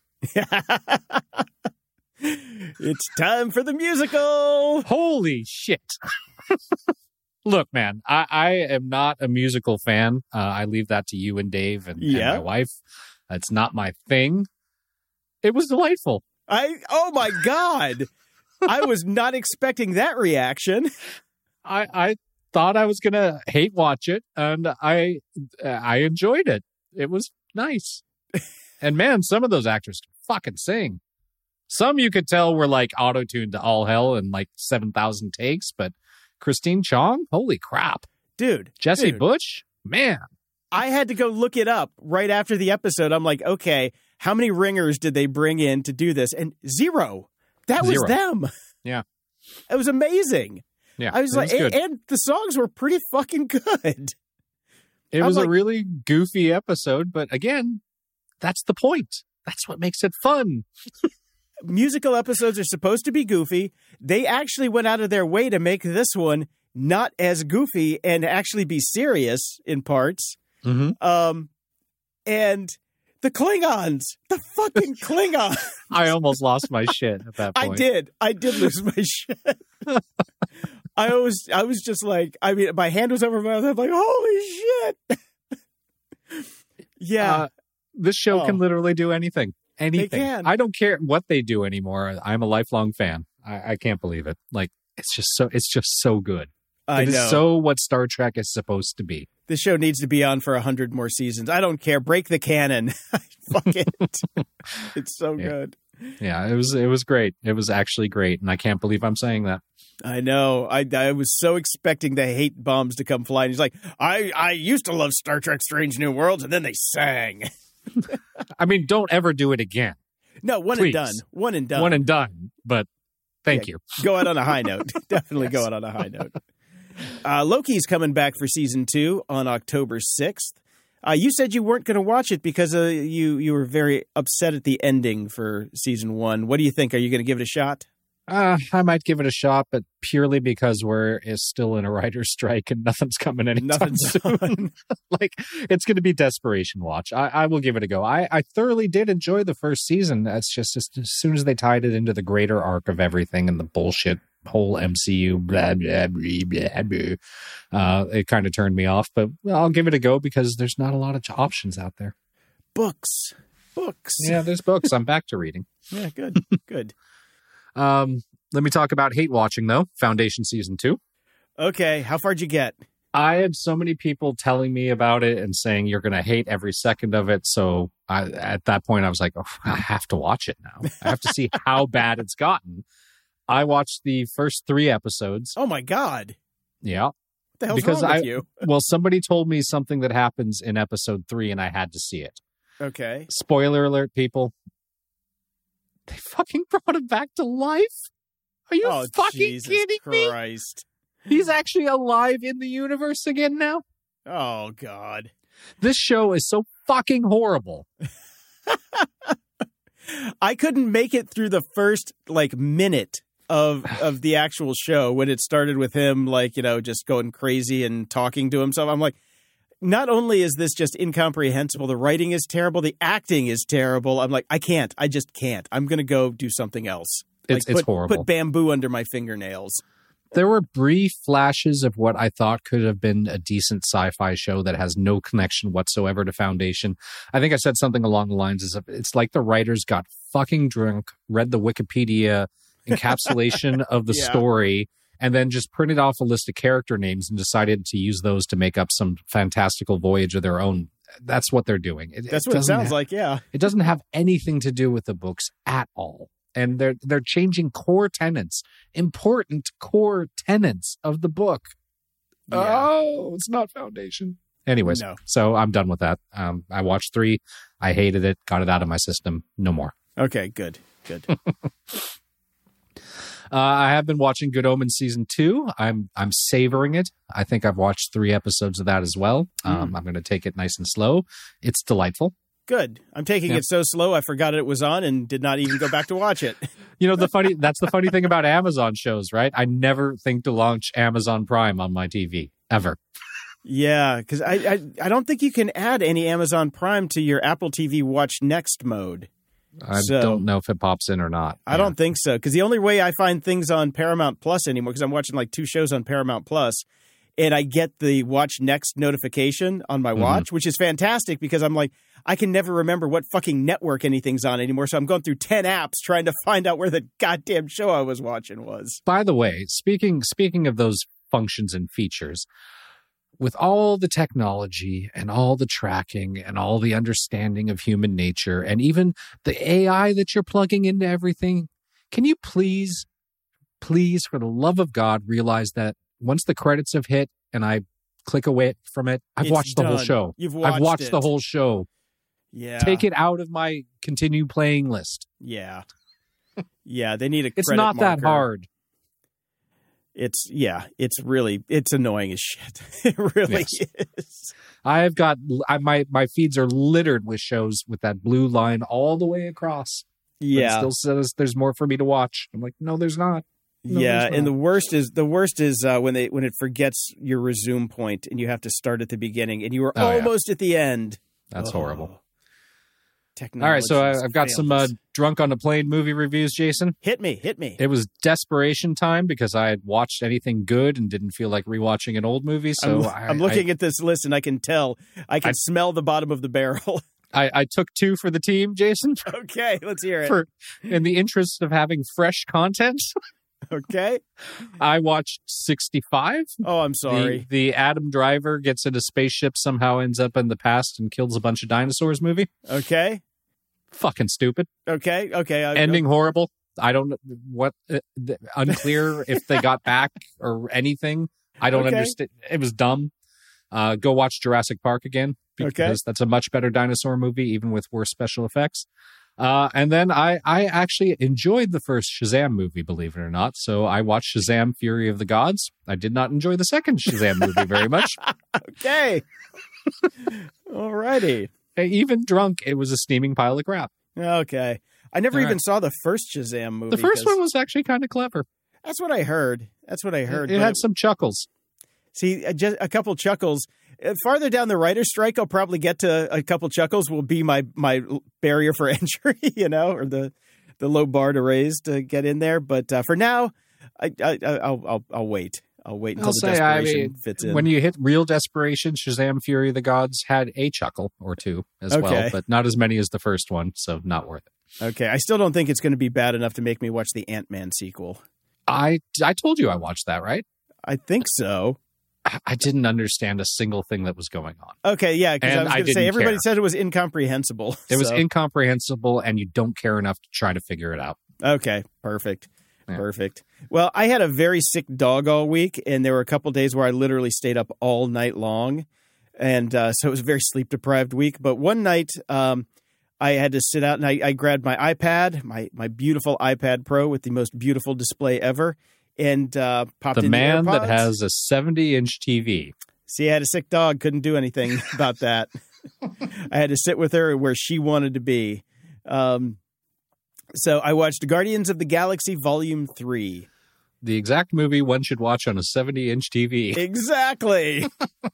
It's time for the musical. Holy shit. Look, man, I, I am not a musical fan. Uh, I leave that to you and Dave and, yeah. and my wife. It's not my thing. It was delightful. I oh my God. I was not expecting that reaction. I, I thought I was going to hate watch it, and I I enjoyed it. It was nice. And man, some of those actors can fucking sing. Some you could tell were like auto-tuned to all hell in like seven thousand takes, but Christine Chong, holy crap. Dude. Jesse dude. Bush, man. I had to go look it up right after the episode. I'm like, okay, how many ringers did they bring in to do this? And zero. That was Zero. them. Yeah. It was amazing. Yeah. I was it like, was and, good. and the songs were pretty fucking good. It I'm was like- a really goofy episode, but again, that's the point. That's what makes it fun. Musical episodes are supposed to be goofy. They actually went out of their way to make this one not as goofy and actually be serious in parts. Mm-hmm. Um, and the Klingons, the fucking Klingons. I almost lost my shit at that I point. did. I did lose my shit. I was, I was just like, I mean, my hand was over my mouth. I'm like, holy shit. Yeah. Uh, this show Oh. can literally do anything. Anything. can. I don't care what they do anymore. I'm a lifelong fan. I, I can't believe it. Like, it's just so, it's just so good. I It is know. so what Star Trek is supposed to be. This show needs to be on for a hundred more seasons. I don't care. Break the canon. Fuck it. It's so Yeah. good. Yeah, it was, it was great. It was actually great. And I can't believe I'm saying that. I know. I, I was so expecting the hate bombs to come flying. He's like, I, I used to love Star Trek Strange New Worlds, and then they sang. I mean, don't ever do it again. No, one Please. and done. One and done. One and done. But thank Yeah, you. Go out on a high note. Definitely Yes. go out on a high note. Uh, Loki's coming back for season two on October sixth. Uh, you said you weren't going to watch it because uh, you, you were very upset at the ending for season one. What do you think? Are you going to give it a shot? Uh, I might give it a shot, but purely because we're is still in a writer's strike and nothing's coming anytime Nothing's soon. Like, it's going to be desperation watch. I, I will give it a go. I, I thoroughly did enjoy the first season. That's just as, as soon as they tied it into the greater arc of everything and the bullshit whole M C U, blah, blah, blah, blah, blah. Uh, it kind of turned me off, but I'll give it a go because there's not a lot of options out there. Books. Books. Yeah, there's books. I'm back to reading. Yeah, good. Good. Um, let me talk about hate watching, though. Foundation season two. Okay, how far'd you get? I had so many people telling me about it and saying you're going to hate every second of it. So I, at that point, I was like, oh, I have to watch it now. I have to see how bad it's gotten. I watched the first three episodes. Oh, my God. Yeah. What the hell's because wrong with I, you? Well, somebody told me something that happens in episode three, and I had to see it. Okay. Spoiler alert, people. They fucking brought him back to life? Are you oh, fucking Jesus kidding Christ. me? He's actually alive in the universe again now? Oh, God. This show is so fucking horrible. I couldn't make it through the first, like, minute of of the actual show when it started with him, like, you know, just going crazy and talking to himself. I'm like, not only is this just incomprehensible, the writing is terrible, the acting is terrible. I'm like, I can't. I just can't. I'm going to go do something else. It's, like, it's put, horrible. Put bamboo under my fingernails. There were brief flashes of what I thought could have been a decent sci-fi show that has no connection whatsoever to Foundation. I think I said something along the lines of, it's like the writers got fucking drunk, read the Wikipedia encapsulation of the Yeah. story, and then just printed off a list of character names and decided to use those to make up some fantastical voyage of their own. That's what they're doing. It, That's it what it doesn't sounds ha- like, yeah. It doesn't have anything to do with the books at all. And they're they're changing core tenets, important core tenets of the book. Yeah. Oh, it's not Foundation. Anyways, No. so I'm done with that. Um, I watched three. I hated it. Got it out of my system. No more. Okay, good, good. Uh, I have been watching Good Omens season two. I'm I'm savoring it. I think I've watched three episodes of that as well. Um, Mm. I'm going to take it nice and slow. It's delightful. Good. I'm taking Yeah. it so slow, I forgot it was on and did not even go back to watch it. You know, the funny that's the funny thing about Amazon shows, right? I never think to launch Amazon Prime on my T V ever. Yeah, because I, I I don't think you can add any Amazon Prime to your Apple T V Watch Next mode. I So- don't know if it pops in or not. I don't think so, because the only way I find things on Paramount Plus anymore, because I'm watching like two shows on Paramount Plus, and I get the Watch Next notification on my Mhm. watch, which is fantastic because I'm like, I can never remember what fucking network anything's on anymore. So I'm going through ten apps trying to find out where the goddamn show I was watching was. By the way, speaking speaking of those functions and features, with all the technology and all the tracking and all the understanding of human nature and even the A I that you're plugging into everything, can you please, please, for the love of God, realize that once the credits have hit and I click away from it, I've It's watched the whole done. show. You've I've watched watched it. the whole show. Yeah. Take it out of my continue playing list. Yeah. Yeah, they need a It's credit not that marker. hard. It's, yeah, it's really, it's annoying as shit. It really is. I've got I, my my feeds are littered with shows with that blue line all the way across. But it Yeah. still says there's more for me to watch. I'm like, no, there's not. No, yeah, there's and not. the worst is the worst is uh, when they when it forgets your resume point and you have to start at the beginning and you were Oh, yeah. almost at the end. That's Oh. horrible. Technology. All right, so I, has I've got failed some uh, us. drunk on the plane movie reviews, Jason. Hit me, hit me. It was desperation time because I had watched anything good and didn't feel like rewatching an old movie. So I'm, I, I'm looking at this list and I can tell. I can I- smell the bottom of the barrel. I, I, I took two for the team, Jason, Okay, let's hear it. for in the interest of having fresh content. Okay. I watched sixty-five. Oh, I'm The, sorry. the Adam Driver gets in a spaceship, somehow ends up in the past and kills a bunch of dinosaurs movie. Okay. Fucking stupid. Okay. Okay. I, Ending horrible. I don't know what, uh, th- unclear if they got back or anything. I don't Okay. understand. It was dumb. Uh, go watch Jurassic Park again because Okay. that's a much better dinosaur movie, even with worse special effects. Uh, and then I, I actually enjoyed the first Shazam movie, believe it or not. So I watched Shazam Fury of the Gods. I did not enjoy the second Shazam movie very much. Okay. All righty. Even drunk, it was a steaming pile of crap. Okay. I never All even right. saw the first Shazam movie. The first 'cause one was actually kind of clever. That's what I heard. That's what I heard. It, it but had some chuckles. See, uh, just a couple chuckles. Uh, Farther down the writer's strike, I'll probably get to a couple chuckles. Will be my my barrier for entry, you know, or the the low bar to raise to get in there. But uh, for now, I, I I'll, I'll I'll wait. I'll wait until I'll the say, I desperation mean, fits in. when you hit real desperation, Shazam Fury of the Gods had a chuckle or two as Okay. well, but not as many as the first one, so not worth it. Okay, I still don't think it's going to be bad enough to make me watch the Ant-Man sequel. I I told you I watched that, right? I think so. I, I didn't understand a single thing that was going on. Okay, yeah, because I And was I going to say didn't everybody care. said it was incomprehensible. It was so- incomprehensible, and you don't care enough to try to figure it out. Okay, perfect. Yeah. Perfect. Well, I had a very sick dog all week, and there were a couple days where I literally stayed up all night long. And uh, so it was a very sleep deprived week. But one night, um, I had to sit out and I, I grabbed my iPad, my, my beautiful iPad Pro with the most beautiful display ever, and uh, popped The in man the that AirPods. has a seventy inch T V. See, I had a sick dog, couldn't do anything about that. I had to sit with her where she wanted to be. Um, so I watched Guardians of the Galaxy Volume three. The exact movie one should watch on a seventy inch T V. Exactly.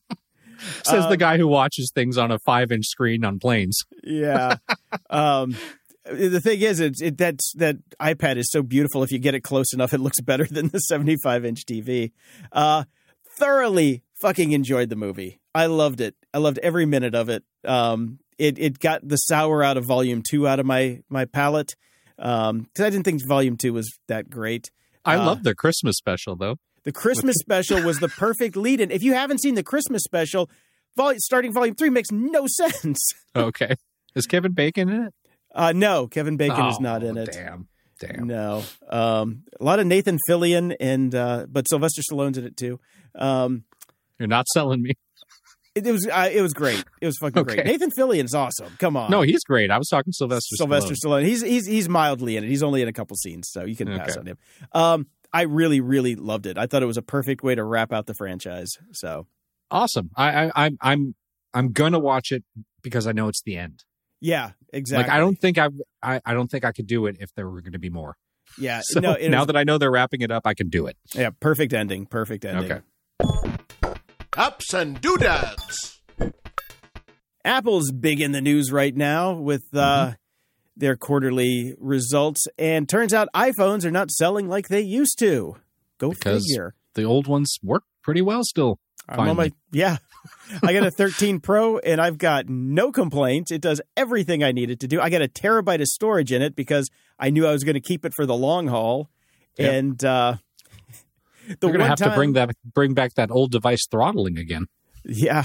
Says um, the guy who watches things on a five inch screen on planes. Yeah. um, the thing is, it's it, that's, that iPad is so beautiful. If you get it close enough, it looks better than the seventy-five inch T V. Uh, thoroughly fucking enjoyed the movie. I loved it. I loved every minute of it. Um, it it got the sour out of Volume two out of my my palate. Um, because I didn't think Volume two was that great. I Uh, love the Christmas special, though. The Christmas special was the perfect lead-in. If you haven't seen the Christmas special, vol- starting Volume three makes no sense. Okay. Is Kevin Bacon in it? Uh, no, Kevin Bacon is Oh, not in it. Damn. Damn. No. Um, a lot of Nathan Fillion, and uh, but Sylvester Stallone's in it too. Um, You're not selling me. it, it was uh, it was great. It was fucking great. Okay. Nathan Fillion's awesome. Come on. No, he's great. I was talking Sylvester Sylvester Stallone. Stallone. He's he's he's mildly in it. He's only in a couple scenes, so you can pass Okay. on him. Um, I really really loved it. I thought it was a perfect way to wrap out the franchise. So Awesome. I, I, I'm I'm I'm gonna watch it because I know it's the end. yeah, exactly. Like I don't think I, I I don't think I could do it if there were going to be more. Yeah. So no. It now was, that I know they're wrapping it up, I can do it. yeah. Perfect ending. Perfect ending. Okay. Ups and doodads. Apple's big in the news right now with uh, their quarterly results, and turns out iPhones are not selling like they used to. Go Because figure. the old ones work pretty well still. I'm on my finally. yeah. I got a thirteen Pro, and I've got no complaints. It does everything I need it to do. I got a terabyte of storage in it because I knew I was going to keep it for the long haul, Yep. and uh, the They're gonna one have time, to bring that bring back that old device throttling again. Yeah.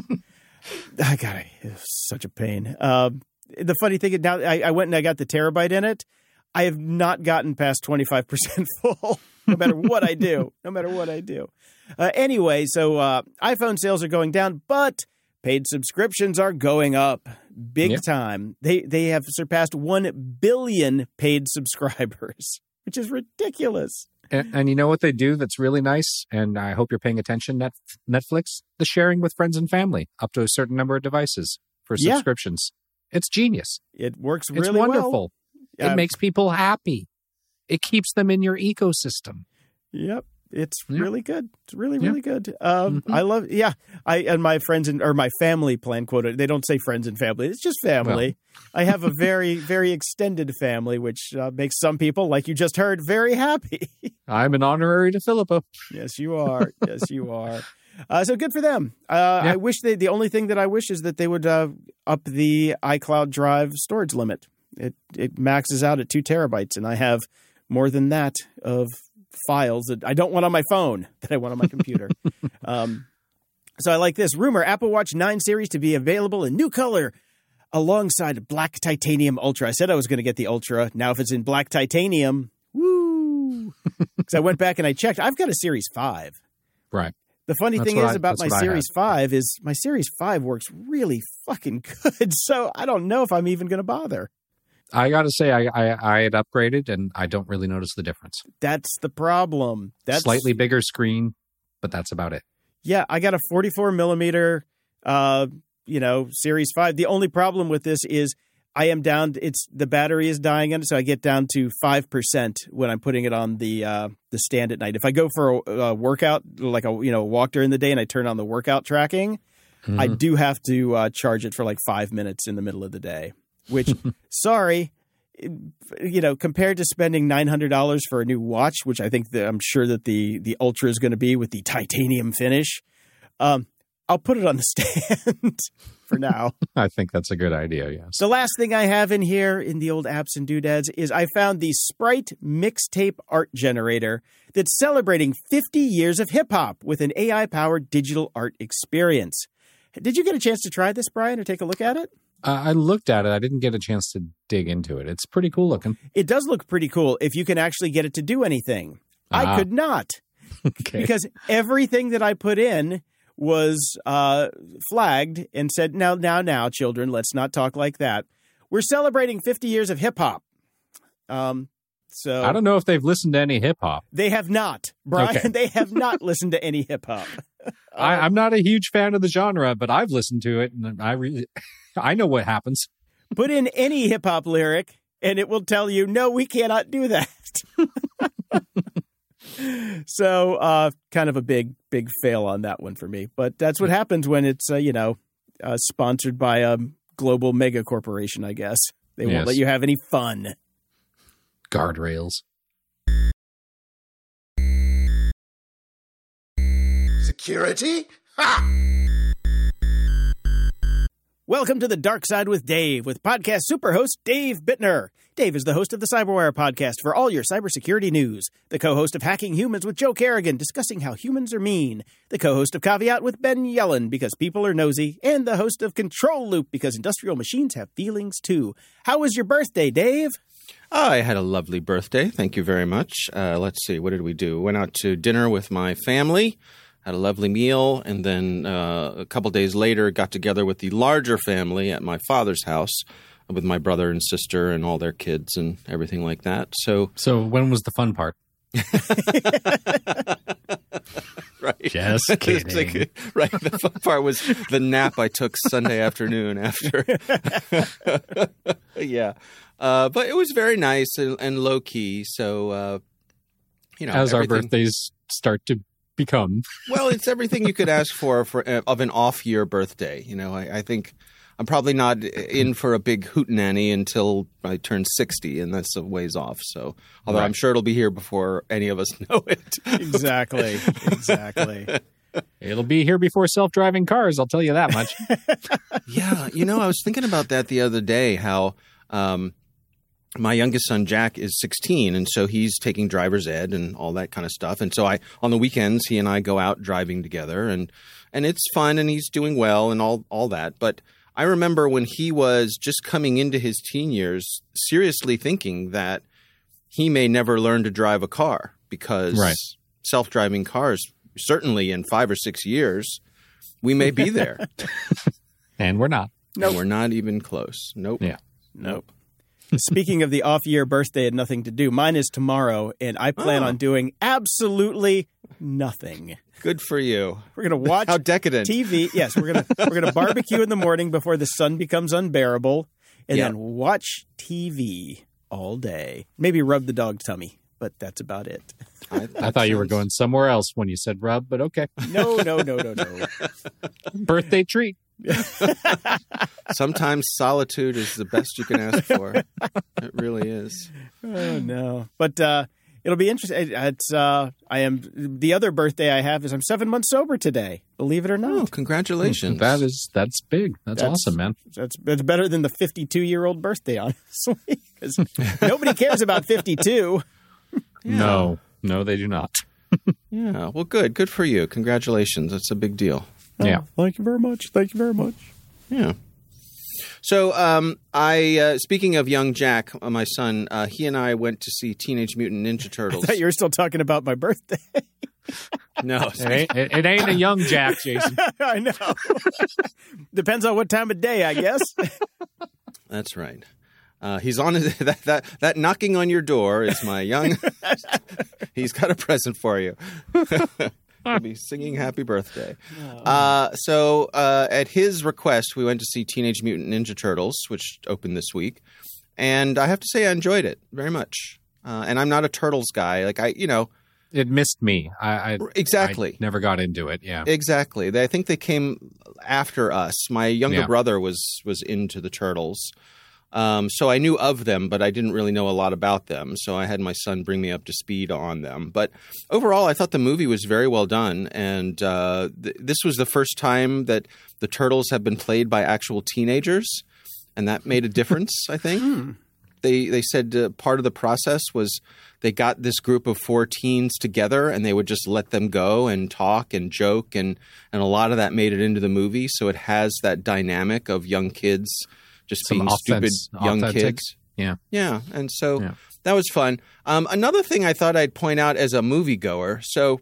I got it. It was such a pain. Um, the funny thing, now I, I went and I got the terabyte in it. I have not gotten past twenty-five percent full, no matter what I do. No matter what I do. Uh, anyway, so uh, iPhone sales are going down, but paid subscriptions are going up big Yeah. time. They they have surpassed one billion paid subscribers, which is ridiculous. And, and you know what they do that's really nice? And I hope you're paying attention, Net, Netflix? The sharing with friends and family up to a certain number of devices for Yeah. subscriptions. It's genius. It works It's really wonderful. well. It makes people happy. It keeps them in your ecosystem. Yep. It's Yeah. really good. It's really, Yeah. really good. Um, Mhm. I love, yeah. I and my friends and or my family plan quoted. They don't say friends and family. It's just family. I have a very, very extended family, which uh, makes some people, like you just heard, very happy. I'm an honorary to Filippo. Yes, you are. Yes, you are. Uh, so good for them. Uh, Yeah. I wish they. The only thing that I wish is that they would uh, up the iCloud Drive storage limit. It it maxes out at two terabytes, and I have more than that of files that I don't want on my phone that I want on my computer. um, so I like this rumor: Apple Watch nine series to be available in new color alongside Black Titanium Ultra. I said I was going to get the Ultra. Now, if it's in Black Titanium, woo! Because I went back and I checked. I've got a Series five. Right. The funny That's thing what is I- about that's my what I Series five is my Series five works really fucking good. So I don't know if I'm even going to bother. I got to say, I, I I had upgraded, and I don't really notice the difference. That's the problem. That's Slightly bigger screen, but that's about it. Yeah, I got a forty-four millimeter, uh, you know, Series five. The only problem with this is I am down. It's the battery is dying on it, so I get down to five percent when I'm putting it on the uh, the stand at night. If I go for a, a workout, like a you know walk during the day, and I turn on the workout tracking, mm-hmm. I do have to uh, charge it for like five minutes in the middle of the day. Which, sorry, you know, compared to spending nine hundred dollars for a new watch, which I think that I'm sure that the the Ultra is going to be with the titanium finish, um, I'll put it on the stand for now. I think that's a good idea, yes. The last thing I have in here in the old apps and doodads is I found the Sprite mixtape art generator that's celebrating fifty years of hip-hop with an A I-powered digital art experience. Did you get a chance to try this, Brian, or take a look at it? Uh, I looked at it. I didn't get a chance to dig into it. It's pretty cool looking. It does look pretty cool if you can actually get it to do anything. Ah. I could not. Okay. Because everything that I put in was uh, flagged and said, now, now, now, children, let's not talk like that. We're celebrating fifty years of hip-hop. Um, so I don't know if they've listened to any hip-hop. They have not, Brian. Okay. They have not listened to any hip-hop. I, I'm not a huge fan of the genre, but I've listened to it, and I really... I know what happens. Put in any hip-hop lyric, and it will tell you, no, we cannot do that. So uh, kind of a big, big fail on that one for me. But that's what happens when it's, uh, you know, uh, sponsored by a global mega corporation, I guess. They yes. won't let you have any fun. Guardrails. Security? Ha! Welcome to The Dark Side with Dave, with podcast superhost Dave Bittner. Dave is the host of the CyberWire podcast for all your cybersecurity news, the co-host of Hacking Humans with Joe Kerrigan, discussing how humans are mean, the co-host of Caveat with Ben Yellen, because people are nosy, and the host of Control Loop, because industrial machines have feelings too. How was your birthday, Dave? Oh, I had a lovely birthday. Thank you very much. Uh, let's see, what did we do? Went out to dinner with my family. Had a lovely meal, and then uh, a couple days later got together with the larger family at my father's house with my brother and sister and all their kids and everything like that. So, so when was the fun part? Right. Just kidding. Like, right. The fun part was the nap I took Sunday afternoon after. Yeah. Uh, but it was very nice and, and low key. So, uh, you know, as everything... our birthdays start to become. Well, it's everything you could ask for, for uh, of an off-year birthday. You know, I, I think I'm probably not in for a big hootenanny until I turn sixty, and that's a ways off. So, although right. I'm sure it'll be here before any of us know it. Exactly. Exactly. It'll be here before self-driving cars, I'll tell you that much. Yeah. You know, I was thinking about that the other day, how um, my youngest son, Jack, is sixteen, and so he's taking driver's ed and all that kind of stuff. And so I, on the weekends, he and I go out driving together, and and it's fun, and he's doing well and all, all that. But I remember when he was just coming into his teen years, seriously thinking that he may never learn to drive a car because right. self-driving cars, certainly in five or six years, we may be there. And we're not. No, nope. We're not even close. Nope. Yeah. Nope. Speaking of the off-year birthday and nothing to do, mine is tomorrow, and I plan oh. on doing absolutely nothing. Good for you. We're going to watch How decadent. T V. Yes, we're going to we're going to barbecue in the morning before the sun becomes unbearable, and yep. then watch T V all day. Maybe rub the dog's tummy, but that's about it. I, I thought sounds... you were going somewhere else when you said rub, but okay. No, no, no, no, no. Birthday treat. Sometimes solitude is the best you can ask for. It really is. Oh no! But uh, it'll be interesting. It's uh, I am the other birthday I have is I'm seven months sober today. Believe it or not. Oh, congratulations! That is that's big. That's, that's awesome, man. That's that's better than the fifty-two year old birthday, honestly, because nobody cares about fifty-two. Yeah. No, no, they do not. Yeah. Well, good. Good for you. Congratulations. That's a big deal. Oh, yeah. Thank you very much. Thank you very much. Yeah. So, um, I uh, speaking of young Jack, uh, my son, uh, he and I went to see Teenage Mutant Ninja Turtles. I thought you were still talking about my birthday. No, it ain't, it, it ain't a young Jack, Jason. I know. Depends on what time of day, I guess. That's right. Uh, he's on his, that, that that knocking on your door is my young. He's got a present for you. He'll be singing happy birthday. Uh, so uh, at his request, we went to see Teenage Mutant Ninja Turtles, which opened this week. And I have to say I enjoyed it very much. Uh, and I'm not a Turtles guy. Like, I, you know. It missed me. I, I Exactly. I never got into it, yeah. Exactly. They, I think they came after us. My younger Yeah. brother was was into the Turtles. Um, so I knew of them, but I didn't really know a lot about them. So I had my son bring me up to speed on them. But overall, I thought the movie was very well done. And uh, th- this was the first time that the Turtles have been played by actual teenagers. And that made a difference, I think. They they said uh, part of the process was they got this group of four teens together and they would just let them go and talk and joke. And, and a lot of that made it into the movie. So it has that dynamic of young kids just Some being offense- stupid young authentic. kids. Yeah. Yeah. And so Yeah. that was fun. Um, another thing I thought I'd point out as a moviegoer. So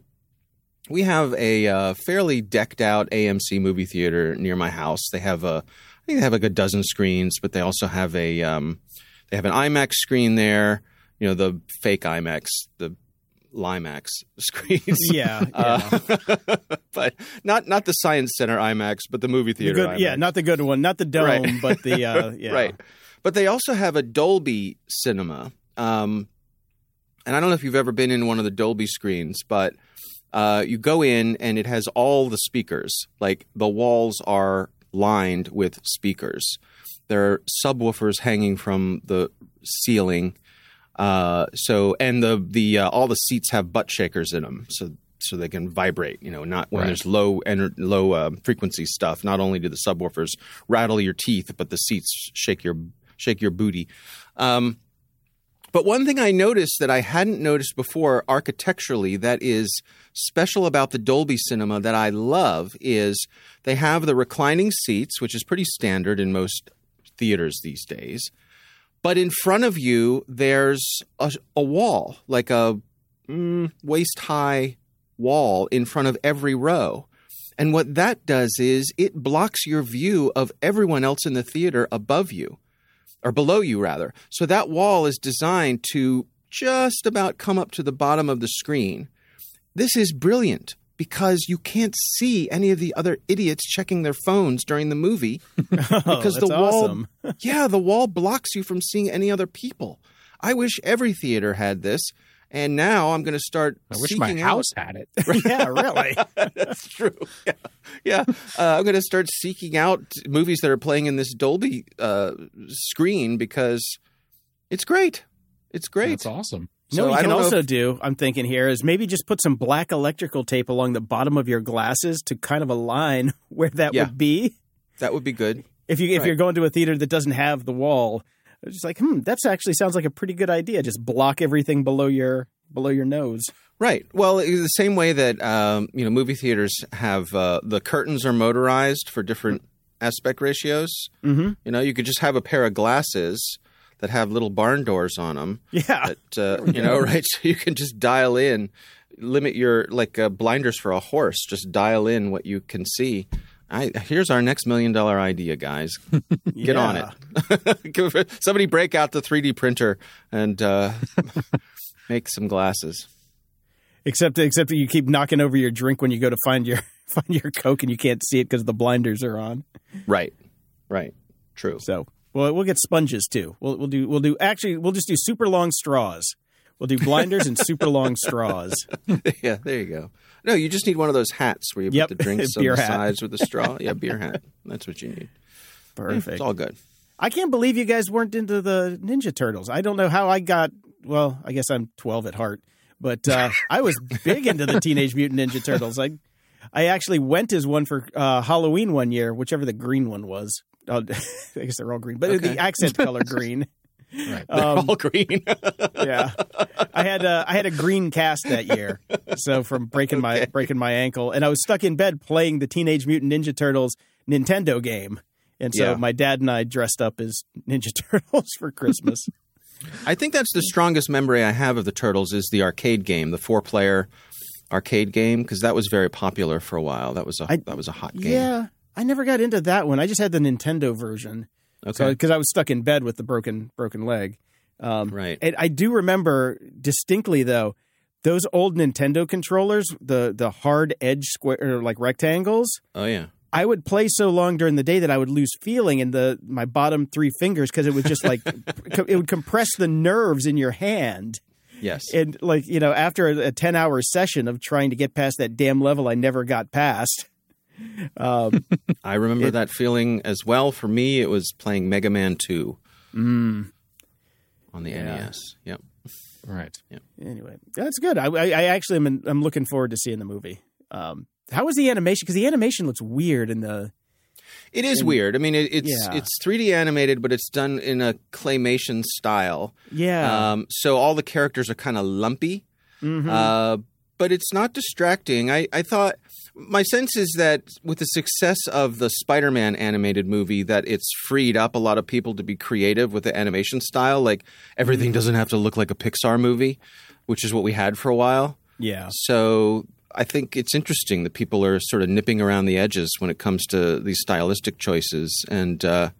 we have a uh, fairly decked out A M C movie theater near my house. They have a, I think they have like a dozen screens, but they also have a, um, they have an IMAX screen there, you know, the fake IMAX, the Limax screens. Yeah, yeah. Uh, but not, not the Science Center IMAX, but the movie The theater good, IMAX. yeah, not the good one, not the dome, Right. but the uh, yeah. Right. But they also have a Dolby cinema. Um, and I don't know if you've ever been in one of the Dolby screens, but uh, you go in and it has all the speakers. Like the walls are lined with speakers. There are subwoofers hanging from the ceiling. Uh, so and the the uh, all the seats have butt shakers in them, so so they can vibrate. You know, not when Right. there's low ener- low uh, frequency stuff. Not only do the subwoofers rattle your teeth, but the seats shake your shake your booty. Um, but one thing I noticed that I hadn't noticed before architecturally that is special about the Dolby Cinema that I love is they have the reclining seats, which is pretty standard in most theaters these days. But in front of you, there's a, a wall, like a mm, waist-high wall in front of every row. And what that does is it blocks your view of everyone else in the theater above you, or below you, rather. So that wall is designed to just about come up to the bottom of the screen. This is brilliant because you can't see any of the other idiots checking their phones during the movie because that's the wall, awesome. yeah, the wall blocks you from seeing any other people. I wish every theater had this, and now I'm going to start. I wish seeking my out- house had it. Yeah, really. That's true. Yeah, yeah. Uh, I'm going to start seeking out movies that are playing in this Dolby uh, screen because it's great. It's great. That's awesome. You know So what I you can don't know also if- do, I'm thinking here, is maybe just put some black electrical tape along the bottom of your glasses to kind of align where that Yeah. would be. That would be good. If you if Right. you're going to a theater that doesn't have the wall, it's just like, hmm, that's actually sounds like a pretty good idea. Just block everything below your below your nose. Right. Well, it's the same way that um, you know movie theaters have uh, the curtains are motorized for different aspect ratios. Mm-hmm. You know, you could just have a pair of glasses that have little barn doors on them. Yeah. That, uh, you know, right? So you can just dial in, limit your like uh, blinders for a horse. Just dial in what you can see. I, here's our next million dollar idea, guys. Get on it. Somebody break out the three D printer and uh, make some glasses. Except except that you keep knocking over your drink when you go to find your find your Coke and you can't see it because the blinders are on. Right. Right. True. So well, we'll get sponges too. We'll we'll do we'll do actually we'll just do super long straws. We'll do blinders and super long straws. Yeah, there you go. No, you just need one of those hats where you Yep. put the drinks on Beer the hat. sides with the straw. Yeah, beer hat. That's what you need. Perfect. It's all good. I can't believe you guys weren't into the Ninja Turtles. I don't know how I got. Well, I guess I'm twelve at heart, but uh, I was big into the Teenage Mutant Ninja Turtles. I I actually went as one for uh, Halloween one year, whichever the green one was. Uh, I guess they're all green, but Okay. the accent color green. Right. They're Um, all green. Yeah, I had a I had a green cast that year, so from breaking my breaking my ankle, and I was stuck in bed playing the Teenage Mutant Ninja Turtles Nintendo game, and so Yeah. my dad and I dressed up as Ninja Turtles for Christmas. I think that's the strongest memory I have of the Turtles is the arcade game, the four-player arcade game, because that was very popular for a while. That was a I- that was a hot game. Yeah, I never got into that one. I just had the Nintendo version. Okay. Because I was stuck in bed with the broken broken leg. Um, Right. And I do remember distinctly, though, those old Nintendo controllers, the the hard edge square or like rectangles. Oh yeah. I would play so long during the day that I would lose feeling in the my bottom three fingers because it would just like it would compress the nerves in your hand. Yes. And like, you know, after a ten hour session of trying to get past that damn level I never got past. Um, I remember it, that feeling as well. For me, it was playing Mega Man two mm, on the yeah. N E S. Yep. Right. Yep. Anyway, that's good. I, I, I actually am I'm looking forward to seeing the movie. Um, how was the animation? Because the animation looks weird in the. It is in, weird. I mean, it, it's yeah. it's three D animated, but it's done in a claymation style. Yeah. Um, so all the characters are kind of lumpy, mm-hmm. uh, but it's not distracting. I, I thought my sense is that with the success of the Spider-Man animated movie, that it's freed up a lot of people to be creative with the animation style. Like everything doesn't have to look like a Pixar movie, which is what we had for a while. Yeah. So I think it's interesting that people are sort of nipping around the edges when it comes to these stylistic choices, and uh,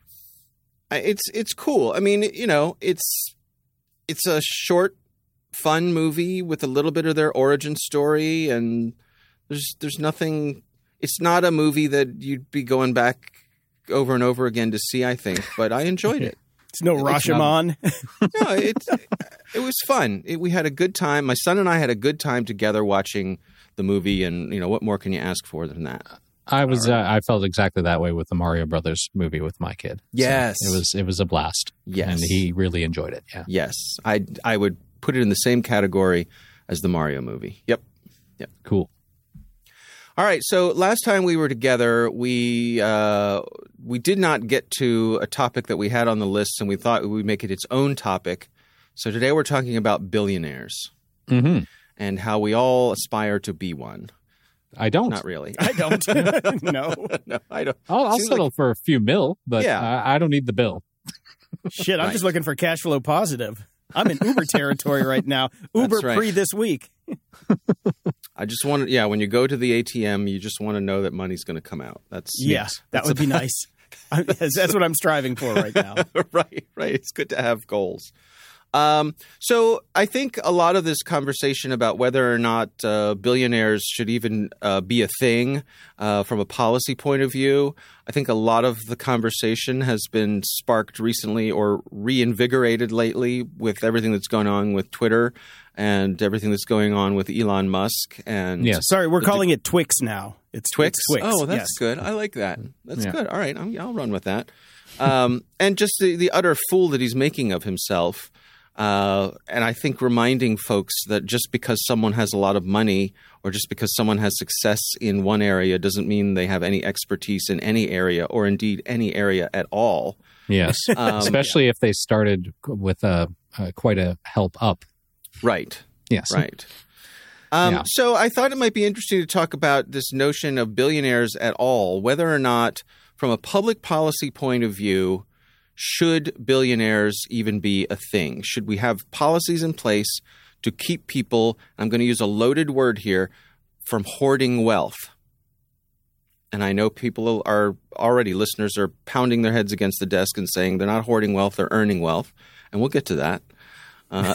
it's it's cool. I mean, you know, it's it's a short, fun movie with a little bit of their origin story, and there's there's nothing. It's not a movie that you'd be going back over and over again to see, I think, but I enjoyed it. It's no Rashomon. No, it it was fun. It, we had a good time. My son and I had a good time together watching the movie, and you know what more can you ask for than that? I was uh, I felt exactly that way with the Mario Brothers movie with my kid. Yes, so it was it was a blast. Yes, and he really enjoyed it. Yeah. Yes, I I would put it in the same category as the Mario movie. Yep. Yep. Cool. All right. So last time we were together, we uh, we did not get to a topic that we had on the list, and we thought we would make it its own topic. So today we're talking about billionaires Mm-hmm. and how we all aspire to be one. I don't. Not really. I don't. No. No, I don't. I'll, I'll Seems settle like- for a few mil, but Yeah. I, I don't need the bill. Shit, I'm Right. just looking for cash flow positive. I'm in Uber territory right now. Uber That's right. pre this week. I just want to, yeah, when you go to the A T M, you just want to know that money's going to come out. That's Yeah, that that's would be about- nice. I, that's, that's what I'm striving for right now. right, right. It's good to have goals. Um, so I think a lot of this conversation about whether or not uh, billionaires should even uh, be a thing uh, from a policy point of view, I think a lot of the conversation has been sparked recently or reinvigorated lately with everything that's going on with Twitter and everything that's going on with Elon Musk. And Yes. Sorry, we're calling it Twix now. It's Twix? It's Twix. Oh, that's yes. good. I like that. That's Yeah. good. All right. I'm, I'll run with that. Um, and just the, the utter fool that he's making of himself. Uh, and I think reminding folks that just because someone has a lot of money or just because someone has success in one area doesn't mean they have any expertise in any area or indeed any area at all. Yes, Um, especially if they started with a, a quite a help up. Right. Yes, Right. Um, Yeah. So I thought it might be interesting to talk about this notion of billionaires at all, whether or not from a public policy point of view, should billionaires even be a thing? Should we have policies in place to keep people, I'm going to use a loaded word here, from hoarding wealth? And I know people are already, listeners are pounding their heads against the desk and saying they're not hoarding wealth, they're earning wealth. And we'll get to that. Uh,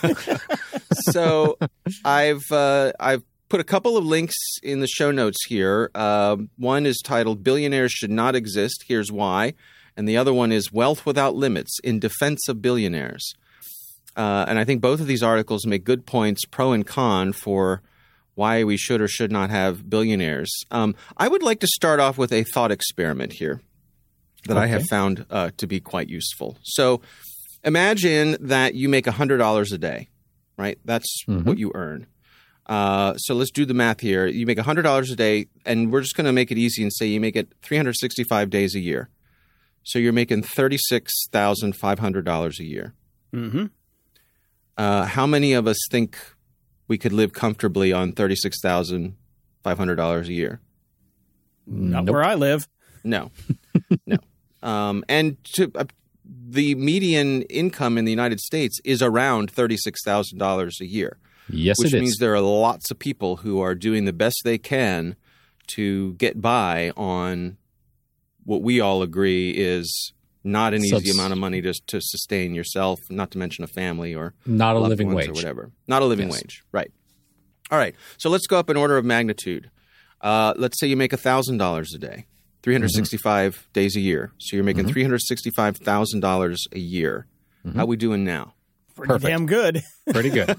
so I've uh, I've put a couple of links in the show notes here. Uh, one is titled "Billionaires Should Not Exist. Here's Why," and the other one is "Wealth Without Limits: In Defense of Billionaires." Uh, and I think both of these articles make good points, pro and con, for why we should or should not have billionaires. Um, I would like to start off with a thought experiment here that I have found uh, to be quite useful. So imagine that you make one hundred dollars a day, right? That's Mm-hmm. what you earn. Uh, so let's do the math here. You make one hundred dollars a day, and we're just going to make it easy and say you make it three hundred sixty-five days a year. So you're making thirty-six thousand five hundred dollars a year. Mm-hmm. Uh, how many of us think we could live comfortably on thirty-six thousand five hundred dollars a year? Not Nope. where I live. No, no. Um, and to, uh, the median income in the United States is around thirty-six thousand dollars a year, Yes, which it means is. there are lots of people who are doing the best they can to get by on what we all agree is not an easy Subs- amount of money to to sustain yourself, not to mention a family or Not a loved living ones wage. or whatever. Not a living Yes. wage, right? All right. So let's go up in order of magnitude. Uh, let's say you make one thousand dollars a day, three hundred sixty-five mm-hmm. days a year. So you're making mm-hmm. three hundred sixty-five thousand dollars a year. Mm-hmm. How we doing now? Pretty Perfect. damn good. Pretty good.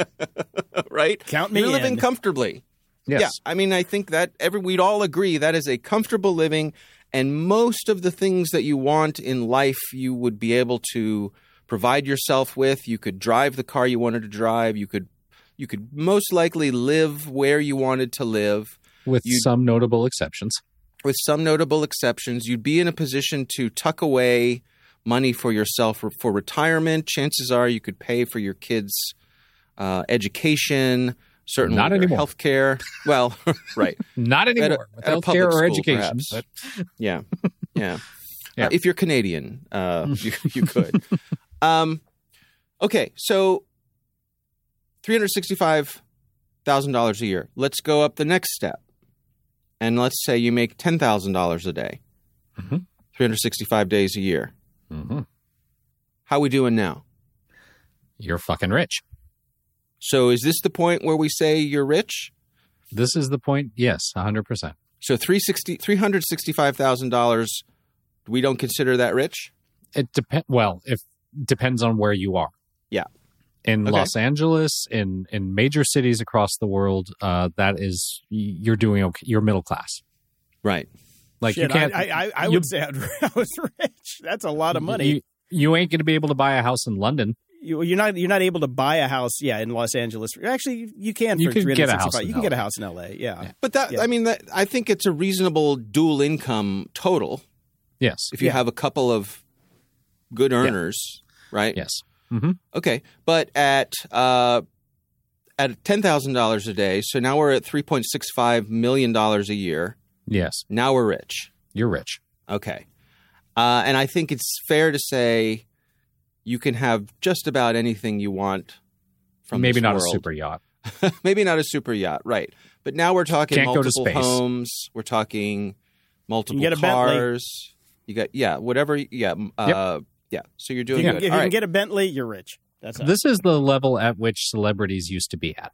Right? Count me You're living in. comfortably. Yes. Yeah. I mean, I think that every we'd all agree that is a comfortable living, and most of the things that you want in life you would be able to provide yourself with. You could drive the car you wanted to drive. You could you could most likely live where you wanted to live. With You'd- some notable exceptions. With some notable exceptions, you'd be in a position to tuck away money for yourself for, for retirement. Chances are you could pay for your kids' uh, education, certainly Not their anymore. health care. Well, right. Not At a- anymore. With at a healthcare public or school, education. perhaps. But Yeah, yeah. Yeah. Uh, if you're Canadian, uh, you, you could. Um, okay, so three hundred sixty-five thousand dollars a year. Let's go up the next step, and let's say you make ten thousand dollars a day, Mhm. three hundred sixty-five days a year. Mhm. How we doing now? You're fucking rich. So is this the point where we say you're rich? This is the point. Yes, one hundred percent. So three hundred sixty-five thousand dollars, we don't consider that rich? It depends. Well, if depends on where you are. Yeah. In Okay. Los Angeles, in in major cities across the world, uh, that is you're doing okay. You're middle class. Right. Like Shit, you can't. I, I, I you- would say I'd, I was rich. That's a lot of money. You, you ain't going to be able to buy a house in London. You, you're not you're not able to buy a house, yeah, in Los Angeles. Actually, you can. For You can get a house three hundred sixty-five. in You can get a L A. house in L A. Yeah. Yeah. But that, Yeah. I mean, that, I think it's a reasonable dual income total Yes. if you Yeah. have a couple of good earners, right? Yes. Mm-hmm. Okay, but at uh, at ten thousand dollars a day, so now we're at three point six five million dollars a year. Yes. Now we're rich. You're rich. Okay, uh, and I think it's fair to say you can have just about anything you want from Maybe this not world. a super yacht. Maybe not a super yacht, right? But now we're talking Can't go to multiple space. homes. We're talking multiple You get a Bentley. cars. You got yeah, whatever. Yeah, uh, yeah. So you're doing If you, good. if you All can right. get a Bentley, you're rich. That's This is the level at which celebrities used to be at.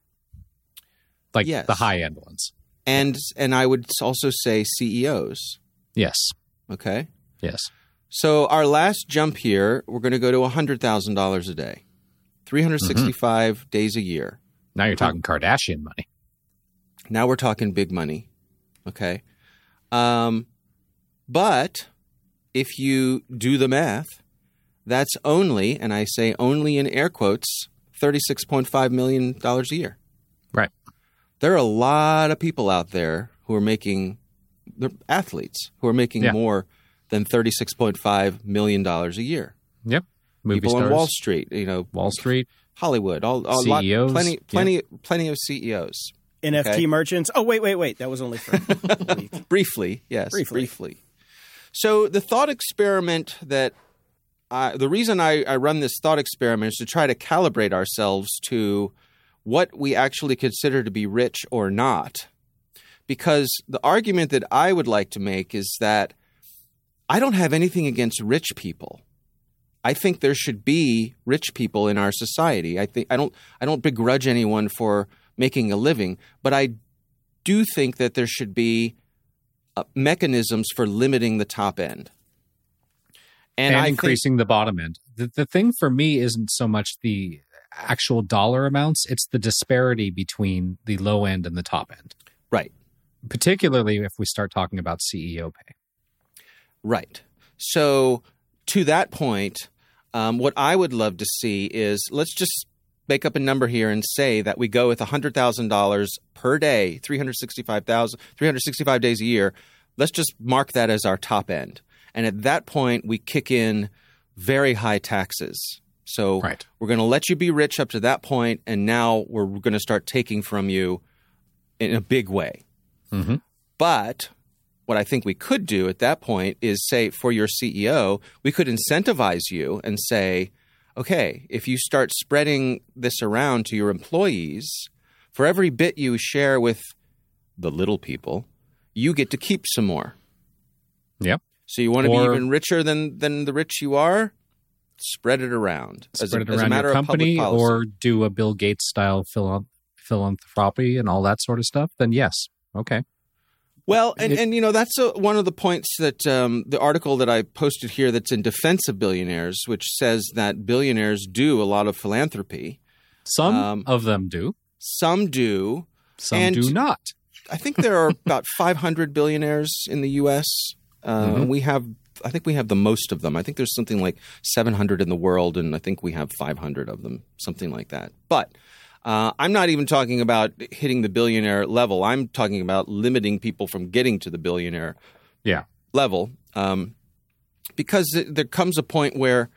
Like Yes. the high end ones. and and I would also say C E Os. Yes. Okay. Yes. So our last jump here, we're going to go to one hundred thousand dollars a day, three hundred sixty-five Mm-hmm. days a year. Now you're talking Kardashian money. Now we're talking big money. Okay. Um, but if you do the math, that's only, and I say only in air quotes, thirty-six point five million dollars a year. Right. There are a lot of people out there who are making, they're athletes who are making Yeah. more than thirty-six point five million dollars a year. Yep. Movie People stars. on Wall Street, you know, Wall Street. Hollywood, all, all lot, C E Os, plenty, plenty, plenty of C E Os. N F T Okay. merchants. Oh, wait, wait, wait. That was only for a week. Briefly, yes, Briefly. briefly. So the thought experiment that I, the reason I, I run this thought experiment is to try to calibrate ourselves to what we actually consider to be rich or not. Because the argument that I would like to make is that I don't have anything against rich people. I think there should be rich people in our society. I think I don't I don't begrudge anyone for making a living, but I do think that there should be uh, mechanisms for limiting the top end. And, I think- increasing the bottom end. The, the thing for me isn't so much the actual dollar amounts, it's the disparity between the low end and the top end. right. Particularly if we start talking about C E O pay. Right. So to that point, um, what I would love to see is let's just make up a number here and say that we go with one hundred thousand dollars per day, three hundred sixty-five thousand, three hundred sixty-five days a year. Let's just mark that as our top end. And at that point, we kick in very high taxes. So Right. we're going to let you be rich up to that point, and now we're going to start taking from you in a big way. Mm-hmm. But what I think we could do at that point is say for your C E O, we could incentivize you and say, okay, if you start spreading this around to your employees, for every bit you share with the little people, you get to keep some more. Yep. So you want to Or- be even richer than than the rich you are? Spread it around. As Spread a, it as a around matter your of public company, policy. or do a Bill Gates style philo- philanthropy and all that sort of stuff, then yes. Okay. Well, and, It- and you know, that's a, one of the points that um, the article that I posted here that's in defense of billionaires, which says that billionaires do a lot of philanthropy. Some Um, of them do. Some do. Some and- do not. I think there are about five hundred billionaires in the U S. Uh, Mhm. We have, I think we have the most of them. I think there's something like seven hundred in the world, and I think we have five hundred of them, something like that. But uh, I'm not even talking about hitting the billionaire level. I'm talking about limiting people from getting to the billionaire Yeah. level, um, because th- there comes a point where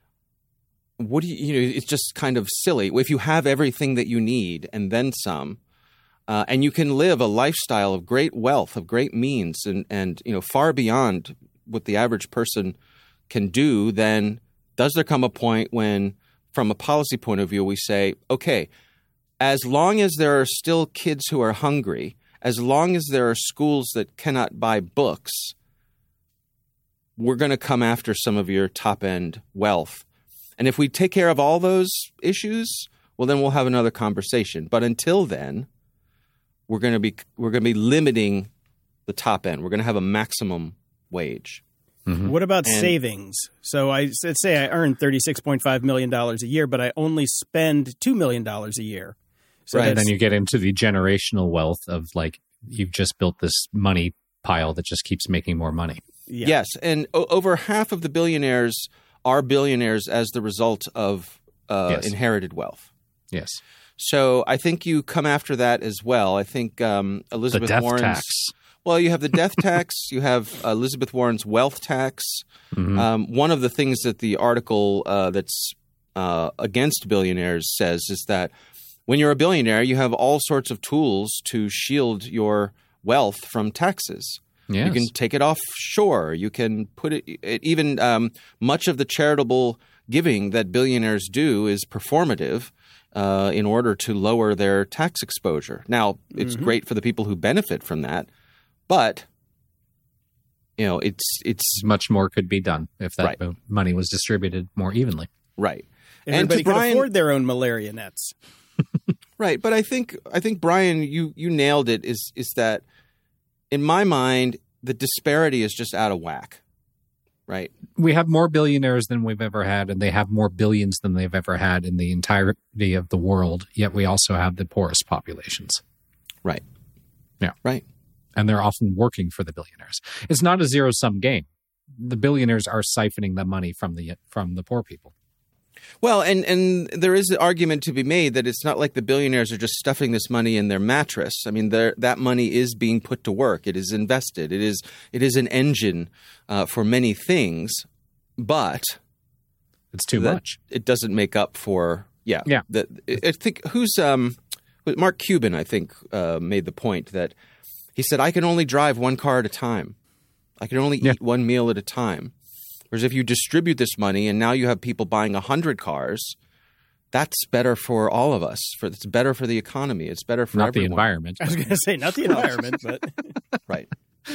what do you, you know, it's just kind of silly. If you have everything that you need and then some, uh, and you can live a lifestyle of great wealth, of great means, and, and you know, far beyond what the average person can do, then does there come a point when, from a policy point of view, we say, okay, as long as there are still kids who are hungry, as long as there are schools that cannot buy books, we're going to come after some of your top-end wealth. And if we take care of all those issues, well, then we'll have another conversation. But until then, we're going to be we're going to be limiting the top end. We're going to have a maximum wage. What about And- savings? So I let's say I earn thirty-six point five million dollars a year, but I only spend two million dollars a year. So Right. And that's- then you get into the generational wealth of like, you've just built this money pile that just keeps making more money. yeah. Yes, and o- over half of the billionaires are billionaires as the result of uh, Yes. inherited wealth. Yes. So I think you come after that as well. I think um, The Elizabeth death Warren's tax. Well, you have the death tax. You have Elizabeth Warren's wealth tax. Mhm. Um, one of the things that the article uh, that's uh, against billionaires says is that when you're a billionaire, you have all sorts of tools to shield your wealth from taxes. Yes. You can take it offshore. You can put it, it even um, much of the charitable giving that billionaires do is performative uh, in order to lower their tax exposure. Now, it's great for the people who benefit from that. But, you know, it's it's much more could be done if that Right. mo- money was distributed more evenly. right, and Everybody to could Brian, afford their own malaria nets. right. But I think I think Brian, you you nailed it. Is is that in my mind the disparity is just out of whack, right? We have more billionaires than we've ever had, and they have more billions than they've ever had in the entirety of the world. Yet we also have the poorest populations, Right. Yeah. Right. and they're often working for the billionaires. It's not a zero sum game. The billionaires are siphoning the money from the from the poor people. Well, and, and there is an argument to be made that it's not like the billionaires are just stuffing this money in their mattress. I mean, that money is being put to work. It is invested. It is it is an engine uh, for many things, but It's too that- much. it doesn't make up for yeah Yeah. The, I think who's um Mark Cuban I think uh, made the point that he said I can only drive one car at a time. I can only Yeah. eat one meal at a time. Whereas if you distribute this money and now you have people buying a hundred cars, that's better for all of us. For it's better for the economy. It's better for Not everyone. the environment. I was going to say not the environment, but Right.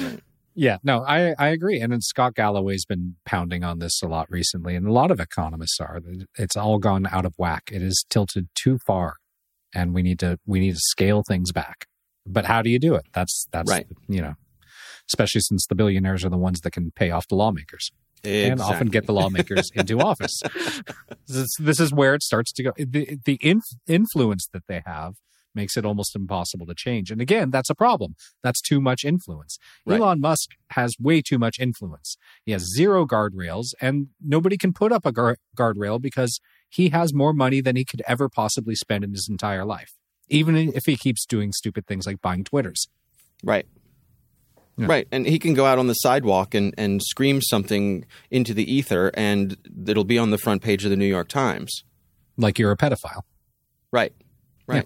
Yeah, no, I, I agree. And then Scott Galloway's been pounding on this a lot recently, and a lot of economists are. It's all gone out of whack. It is tilted too far, and we need to we need to scale things back. But how do you do it? That's that's Right. you know, especially since the billionaires are the ones that can pay off the lawmakers and often get the lawmakers into office. This, this is where it starts to go. The, the inf- influence that they have makes it almost impossible to change. And again, that's a problem. That's too much influence. Right. Elon Musk has way too much influence. He has zero guardrails, and nobody can put up a guard- guardrail because he has more money than he could ever possibly spend in his entire life, even if he keeps doing stupid things like buying Twitters. Right. Yeah. Right. And he can go out on the sidewalk and, and scream something into the ether and it'll be on the front page of the New York Times. Like you're a pedophile. Right. Right.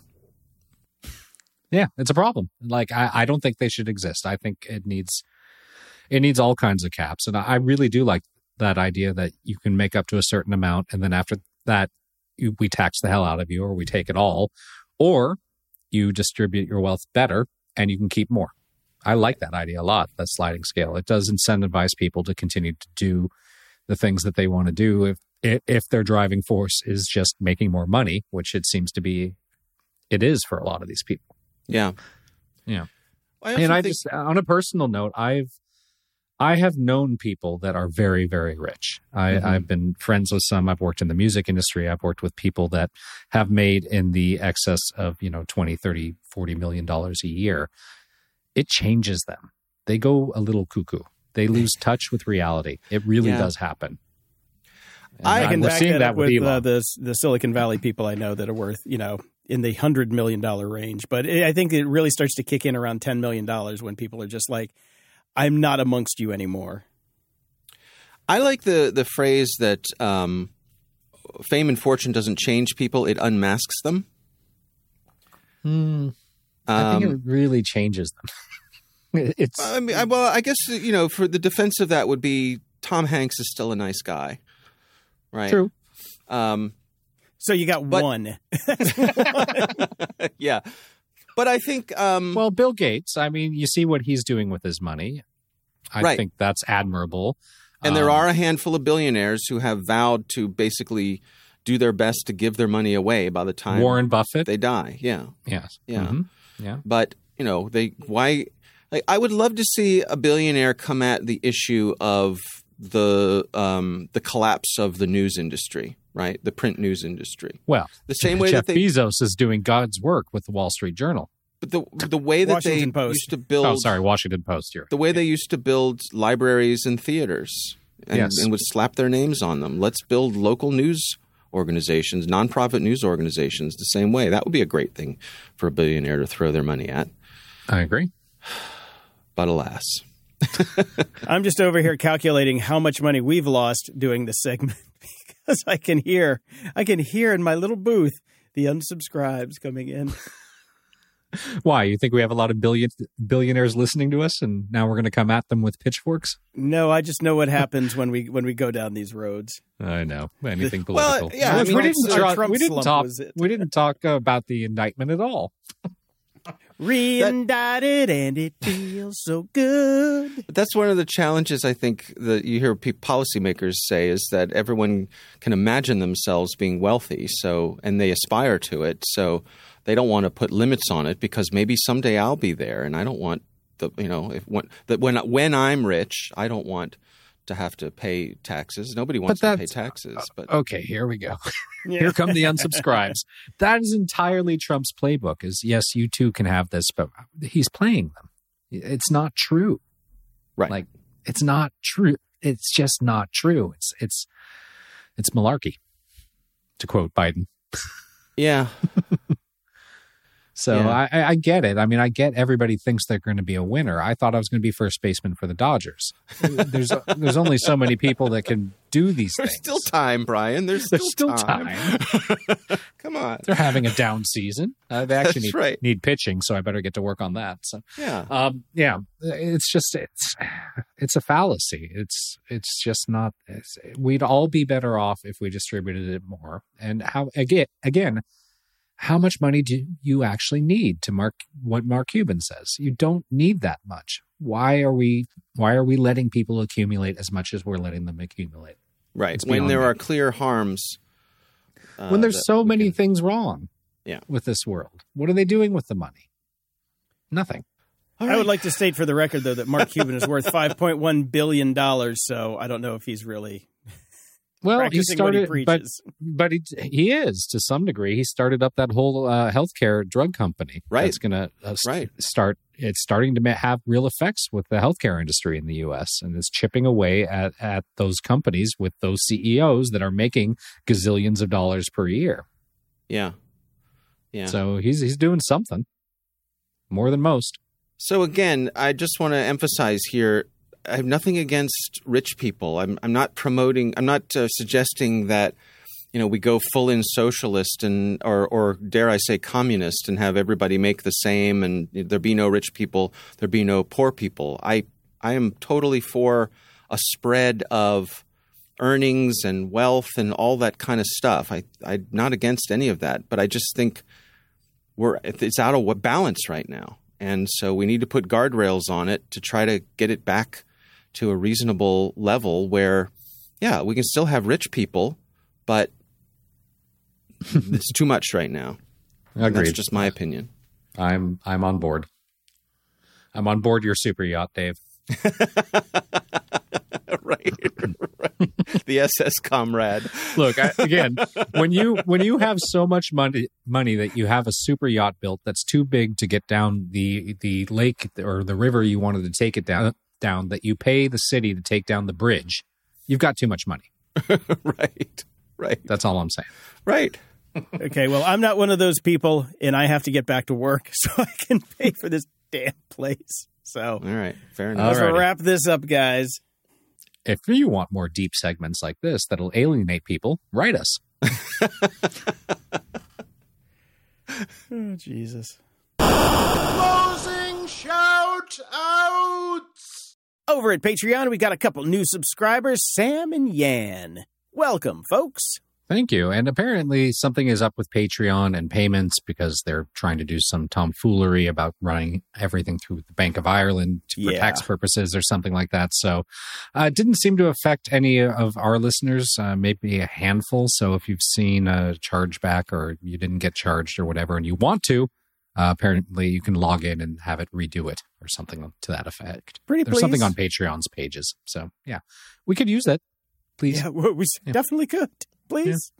Yeah, it's a problem. Like I, I don't think they should exist. I think it needs it needs all kinds of caps. And I, I really do like that idea that you can make up to a certain amount, and then after that, you, we tax the hell out of you, or we take it all, or you distribute your wealth better, and you can keep more. I like that idea a lot, that sliding scale. It does incentivize people to continue to do the things that they want to do if if their driving force is just making more money, which it seems to be, it is for a lot of these people. Yeah. Yeah. I and I think- just, on a personal note, I've, I have known people that are very, very rich. I, Mm-hmm. I've been friends with some. I've worked in the music industry. I've worked with people that have made in the excess of, you know, twenty, thirty, forty million dollars a year. It changes them. They go a little cuckoo. They lose touch with reality. It really Yeah. does happen. And I I'm can back seeing that up with with uh, Elon. the the Silicon Valley people I know that are worth, you know, in the hundred million dollar range. But it, I think it really starts to kick in around ten million dollars when people are just like, "I'm not amongst you anymore." I like the the phrase that um, fame and fortune doesn't change people; it unmasks them. Hmm. I think Um, it really changes them. It's I mean, I, well, I guess you know, for the defense of that would be Tom Hanks is still a nice guy, right? true. Um, So you got But- one. yeah, but I think um, Well, Bill Gates, I mean, you see what he's doing with his money. I Right. think that's admirable. and there Um, are a handful of billionaires who have vowed to basically do their best to give their money away by the time Warren Buffett. they die. Yeah, yes. Yeah. Mhm. Yeah. but you know, they why? Like, I would love to see a billionaire come at the issue of the um, the collapse of the news industry, right? The print news industry. Well, The same way Jeff that they, Bezos is doing God's work with the Wall Street Journal. but the the way that Washington they Post. used to build, Oh, sorry, Washington Post here. the way they used to build libraries and theaters, and, Yes. and would slap their names on them. Let's build local news organizations, nonprofit news organizations, the same way. That would be a great thing for a billionaire to throw their money at. I agree. But alas, I'm just over here calculating how much money we've lost doing this segment because I can hear, I can hear in my little booth the unsubscribes coming in. Why? You think we have a lot of billion billionaires listening to us, and now we're going to come at them with pitchforks? No, I just know what happens when we when we go down these roads. I know anything Well, political. yeah, I we, mean, we it's- didn't our talk. Trump We didn't slump talk. was it. We didn't talk about the indictment at all. Re-indicted and it feels so good. but that's one of the challenges I think that you hear pe- policymakers say is that everyone can imagine themselves being wealthy, so and they aspire to it, so they don't want to put limits on it because maybe someday I'll be there, and I don't want the you know if when that when when I'm rich, I don't want to have to pay taxes. Nobody wants to pay that's- taxes, but Okay, here we go. Yeah. Here come the unsubscribes. That is entirely Trump's playbook. Is yes, you too can have this, but he's playing them. It's not true. right. Like it's not true. It's just not true. It's it's it's malarkey, to quote Biden. yeah, So Yeah. I, I get it. I mean, I get everybody thinks they're going to be a winner. I thought I was going to be first baseman for the Dodgers. There's there's only so many people that can do these there's things. still time, Brian. There's still, There's still time. Come on. They're having a down season. Uh, they actually That's need, right. need pitching, so I better get to work on that. So, Yeah. um, yeah, it's just it's it's a fallacy. It's it's just not. It's, we'd all be better off if we distributed it more. And how again again. How much money do you actually need to mark what Mark Cuban says? You don't need that much. Why are we why are we letting people accumulate as much as we're letting them accumulate? Right. It's When beyond there me. are clear harms. Uh, when there's that so we many can- things wrong Yeah. with this world. What are they doing with the money? Nothing. I would like to state for the record, though, that Mark Cuban is worth five point one billion dollars, so I don't know if he's really Well, he practicing what he started, but preaches. but he, he is to some degree. He started up that whole uh, healthcare drug company. Right. That's going to uh, Right. start. It's starting to ma- have real effects with the healthcare industry in the U S and is chipping away at at those companies with those C E Os that are making gazillions of dollars per year. Yeah. Yeah. So he's he's doing something more than most. So again, I just want to emphasize here, I have nothing against rich people. I'm I'm not promoting, I'm not uh, suggesting that, you know, we go full in socialist and or or dare I say communist and have everybody make the same and there be no rich people, there be no poor people. I I am totally for a spread of earnings and wealth and all that kind of stuff. I I'm not against any of that, but I just think we're it's out of balance right now. And so we need to put guardrails on it to try to get it back to a reasonable level where, yeah, we can still have rich people, but it's too much right now. Agreed. That's just my opinion. I'm I'm on board. I'm on board your super yacht, Dave. right, right. The S S Comrade. Look, I, again, when you when you have so much money money that you have a super yacht built that's too big to get down the the lake or the river you wanted to take it down down that you pay the city to take down the bridge, you've got too much money. Right. Right. That's all I'm saying. Right. Okay, well, I'm not one of those people, and I have to get back to work so I can pay for this damn place. So, all right, fair enough. Let's wrap this up, guys. If you want more deep segments like this that'll alienate people, write us. Oh, Jesus. Closing shout outs! Over at Patreon, we got a couple new subscribers, Sam and Yan. Welcome, folks. Thank you. And apparently something is up with Patreon and payments because they're trying to do some tomfoolery about running everything through the Bank of Ireland for Yeah. tax purposes or something like that. So uh, it didn't seem to affect any of our listeners, uh, maybe a handful. So if you've seen a chargeback or you didn't get charged or whatever and you want to, uh, apparently you can log in and have it redo it or something to that effect. Pretty There's please. something on Patreon's pages. So yeah, we could use that. Please. Yeah, we we Yeah. definitely could. Please.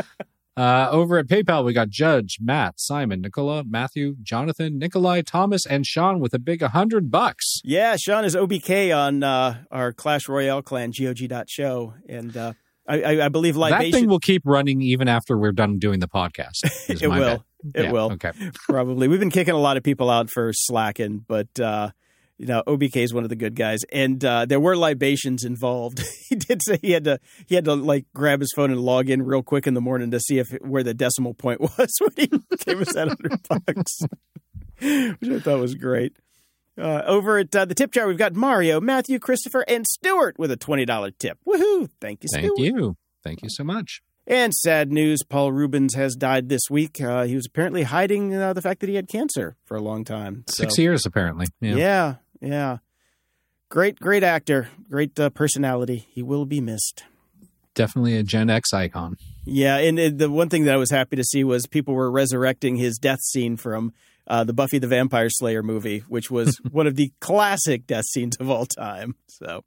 Uh, over at PayPal, we got Judge, Matt, Simon, Nicola, Matthew, Jonathan, Nikolai, Thomas, and Sean with a big one hundred bucks. Yeah, Sean is O B K on uh, our Clash Royale clan, G O G dot show. And uh, I, I, I believe Libation... That thing will keep running even after we're done doing the podcast. is It my will. bet. It Yeah, will. Okay. Probably. We've been kicking a lot of people out for slacking, but uh, you know, O B K is one of the good guys, and uh, there were libations involved. He did say he had to he had to like grab his phone and log in real quick in the morning to see if where the decimal point was when he gave us that hundred bucks, which I thought was great. Uh, over at uh, the tip jar, we've got Mario, Matthew, Christopher, and Stuart with a twenty dollar tip. Woohoo! Thank you, Stuart. Thank you. Thank you so much. And sad news, Paul Rubens has died this week. Uh, he was apparently hiding uh, the fact that he had cancer for a long time. So, Six years, apparently. Yeah. yeah, yeah. Great, great actor. Great uh, personality. He will be missed. Definitely a Gen X icon. Yeah, and, and the one thing that I was happy to see was people were resurrecting his death scene from uh, the Buffy the Vampire Slayer movie, which was one of the classic death scenes of all time. So,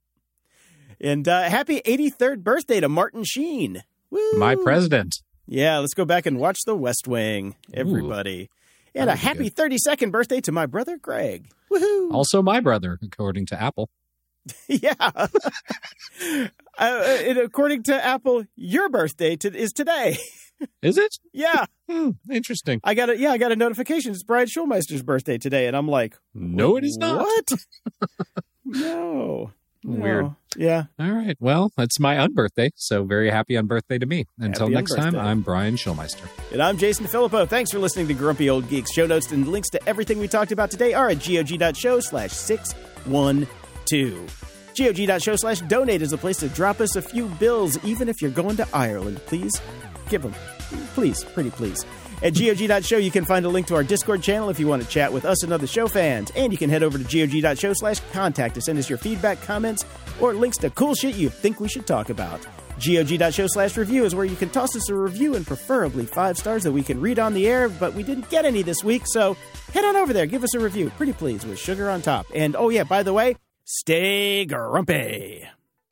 and uh, happy eighty-third birthday to Martin Sheen. Woo! My president. Yeah, let's go back and watch The West Wing, everybody. Ooh, and a that would be happy good. thirty-second birthday to my brother, Greg. Woohoo! Also my brother, according to Apple. Yeah. uh, and according to Apple, your birthday to, is today. Is it? Yeah. Hmm, interesting. I got a, yeah, I got a notification. It's Brian Schulmeister's birthday today. And I'm like, No, it is not. What? No. No. Weird. Yeah. All right. Well, it's my unbirthday, so very happy unbirthday to me. Until Happy next time, unbirthday. I'm Brian Schulmeister. And I'm Jason Filippo. Thanks for listening to Grumpy Old Geeks. Show notes and links to everything we talked about today are at gog.show slash 612. gog.show slash donate is a place to drop us a few bills, even if you're going to Ireland. Please give them. Please, pretty please. At gog.show, you can find a link to our Discord channel if you want to chat with us and other show fans. And you can head over to gog.show slash contact to send us your feedback, comments, or links to cool shit you think we should talk about. gog.show slash review is where you can toss us a review and preferably five stars that we can read on the air, but we didn't get any this week, so head on over there, give us a review. Pretty please, with sugar on top. And oh yeah, by the way, stay grumpy.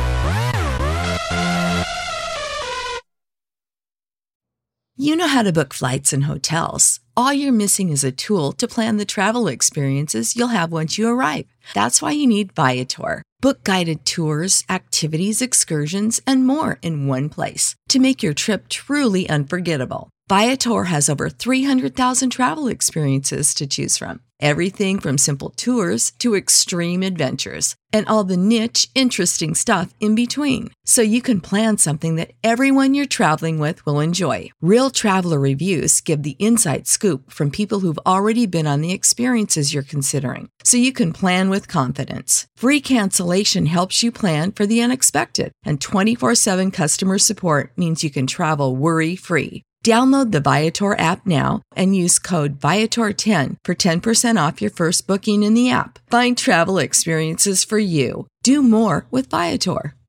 You know how to book flights and hotels. All you're missing is a tool to plan the travel experiences you'll have once you arrive. That's why you need Viator. Book guided tours, activities, excursions, and more in one place to make your trip truly unforgettable. Viator has over three hundred thousand travel experiences to choose from. Everything from simple tours to extreme adventures and all the niche, interesting stuff in between. So you can plan something that everyone you're traveling with will enjoy. Real traveler reviews give the inside scoop from people who've already been on the experiences you're considering. So you can plan with confidence. Free cancellation helps you plan for the unexpected. And twenty-four seven customer support means you can travel worry-free. Download the Viator app now and use code Viator ten for ten percent off your first booking in the app. Find travel experiences for you. Do more with Viator.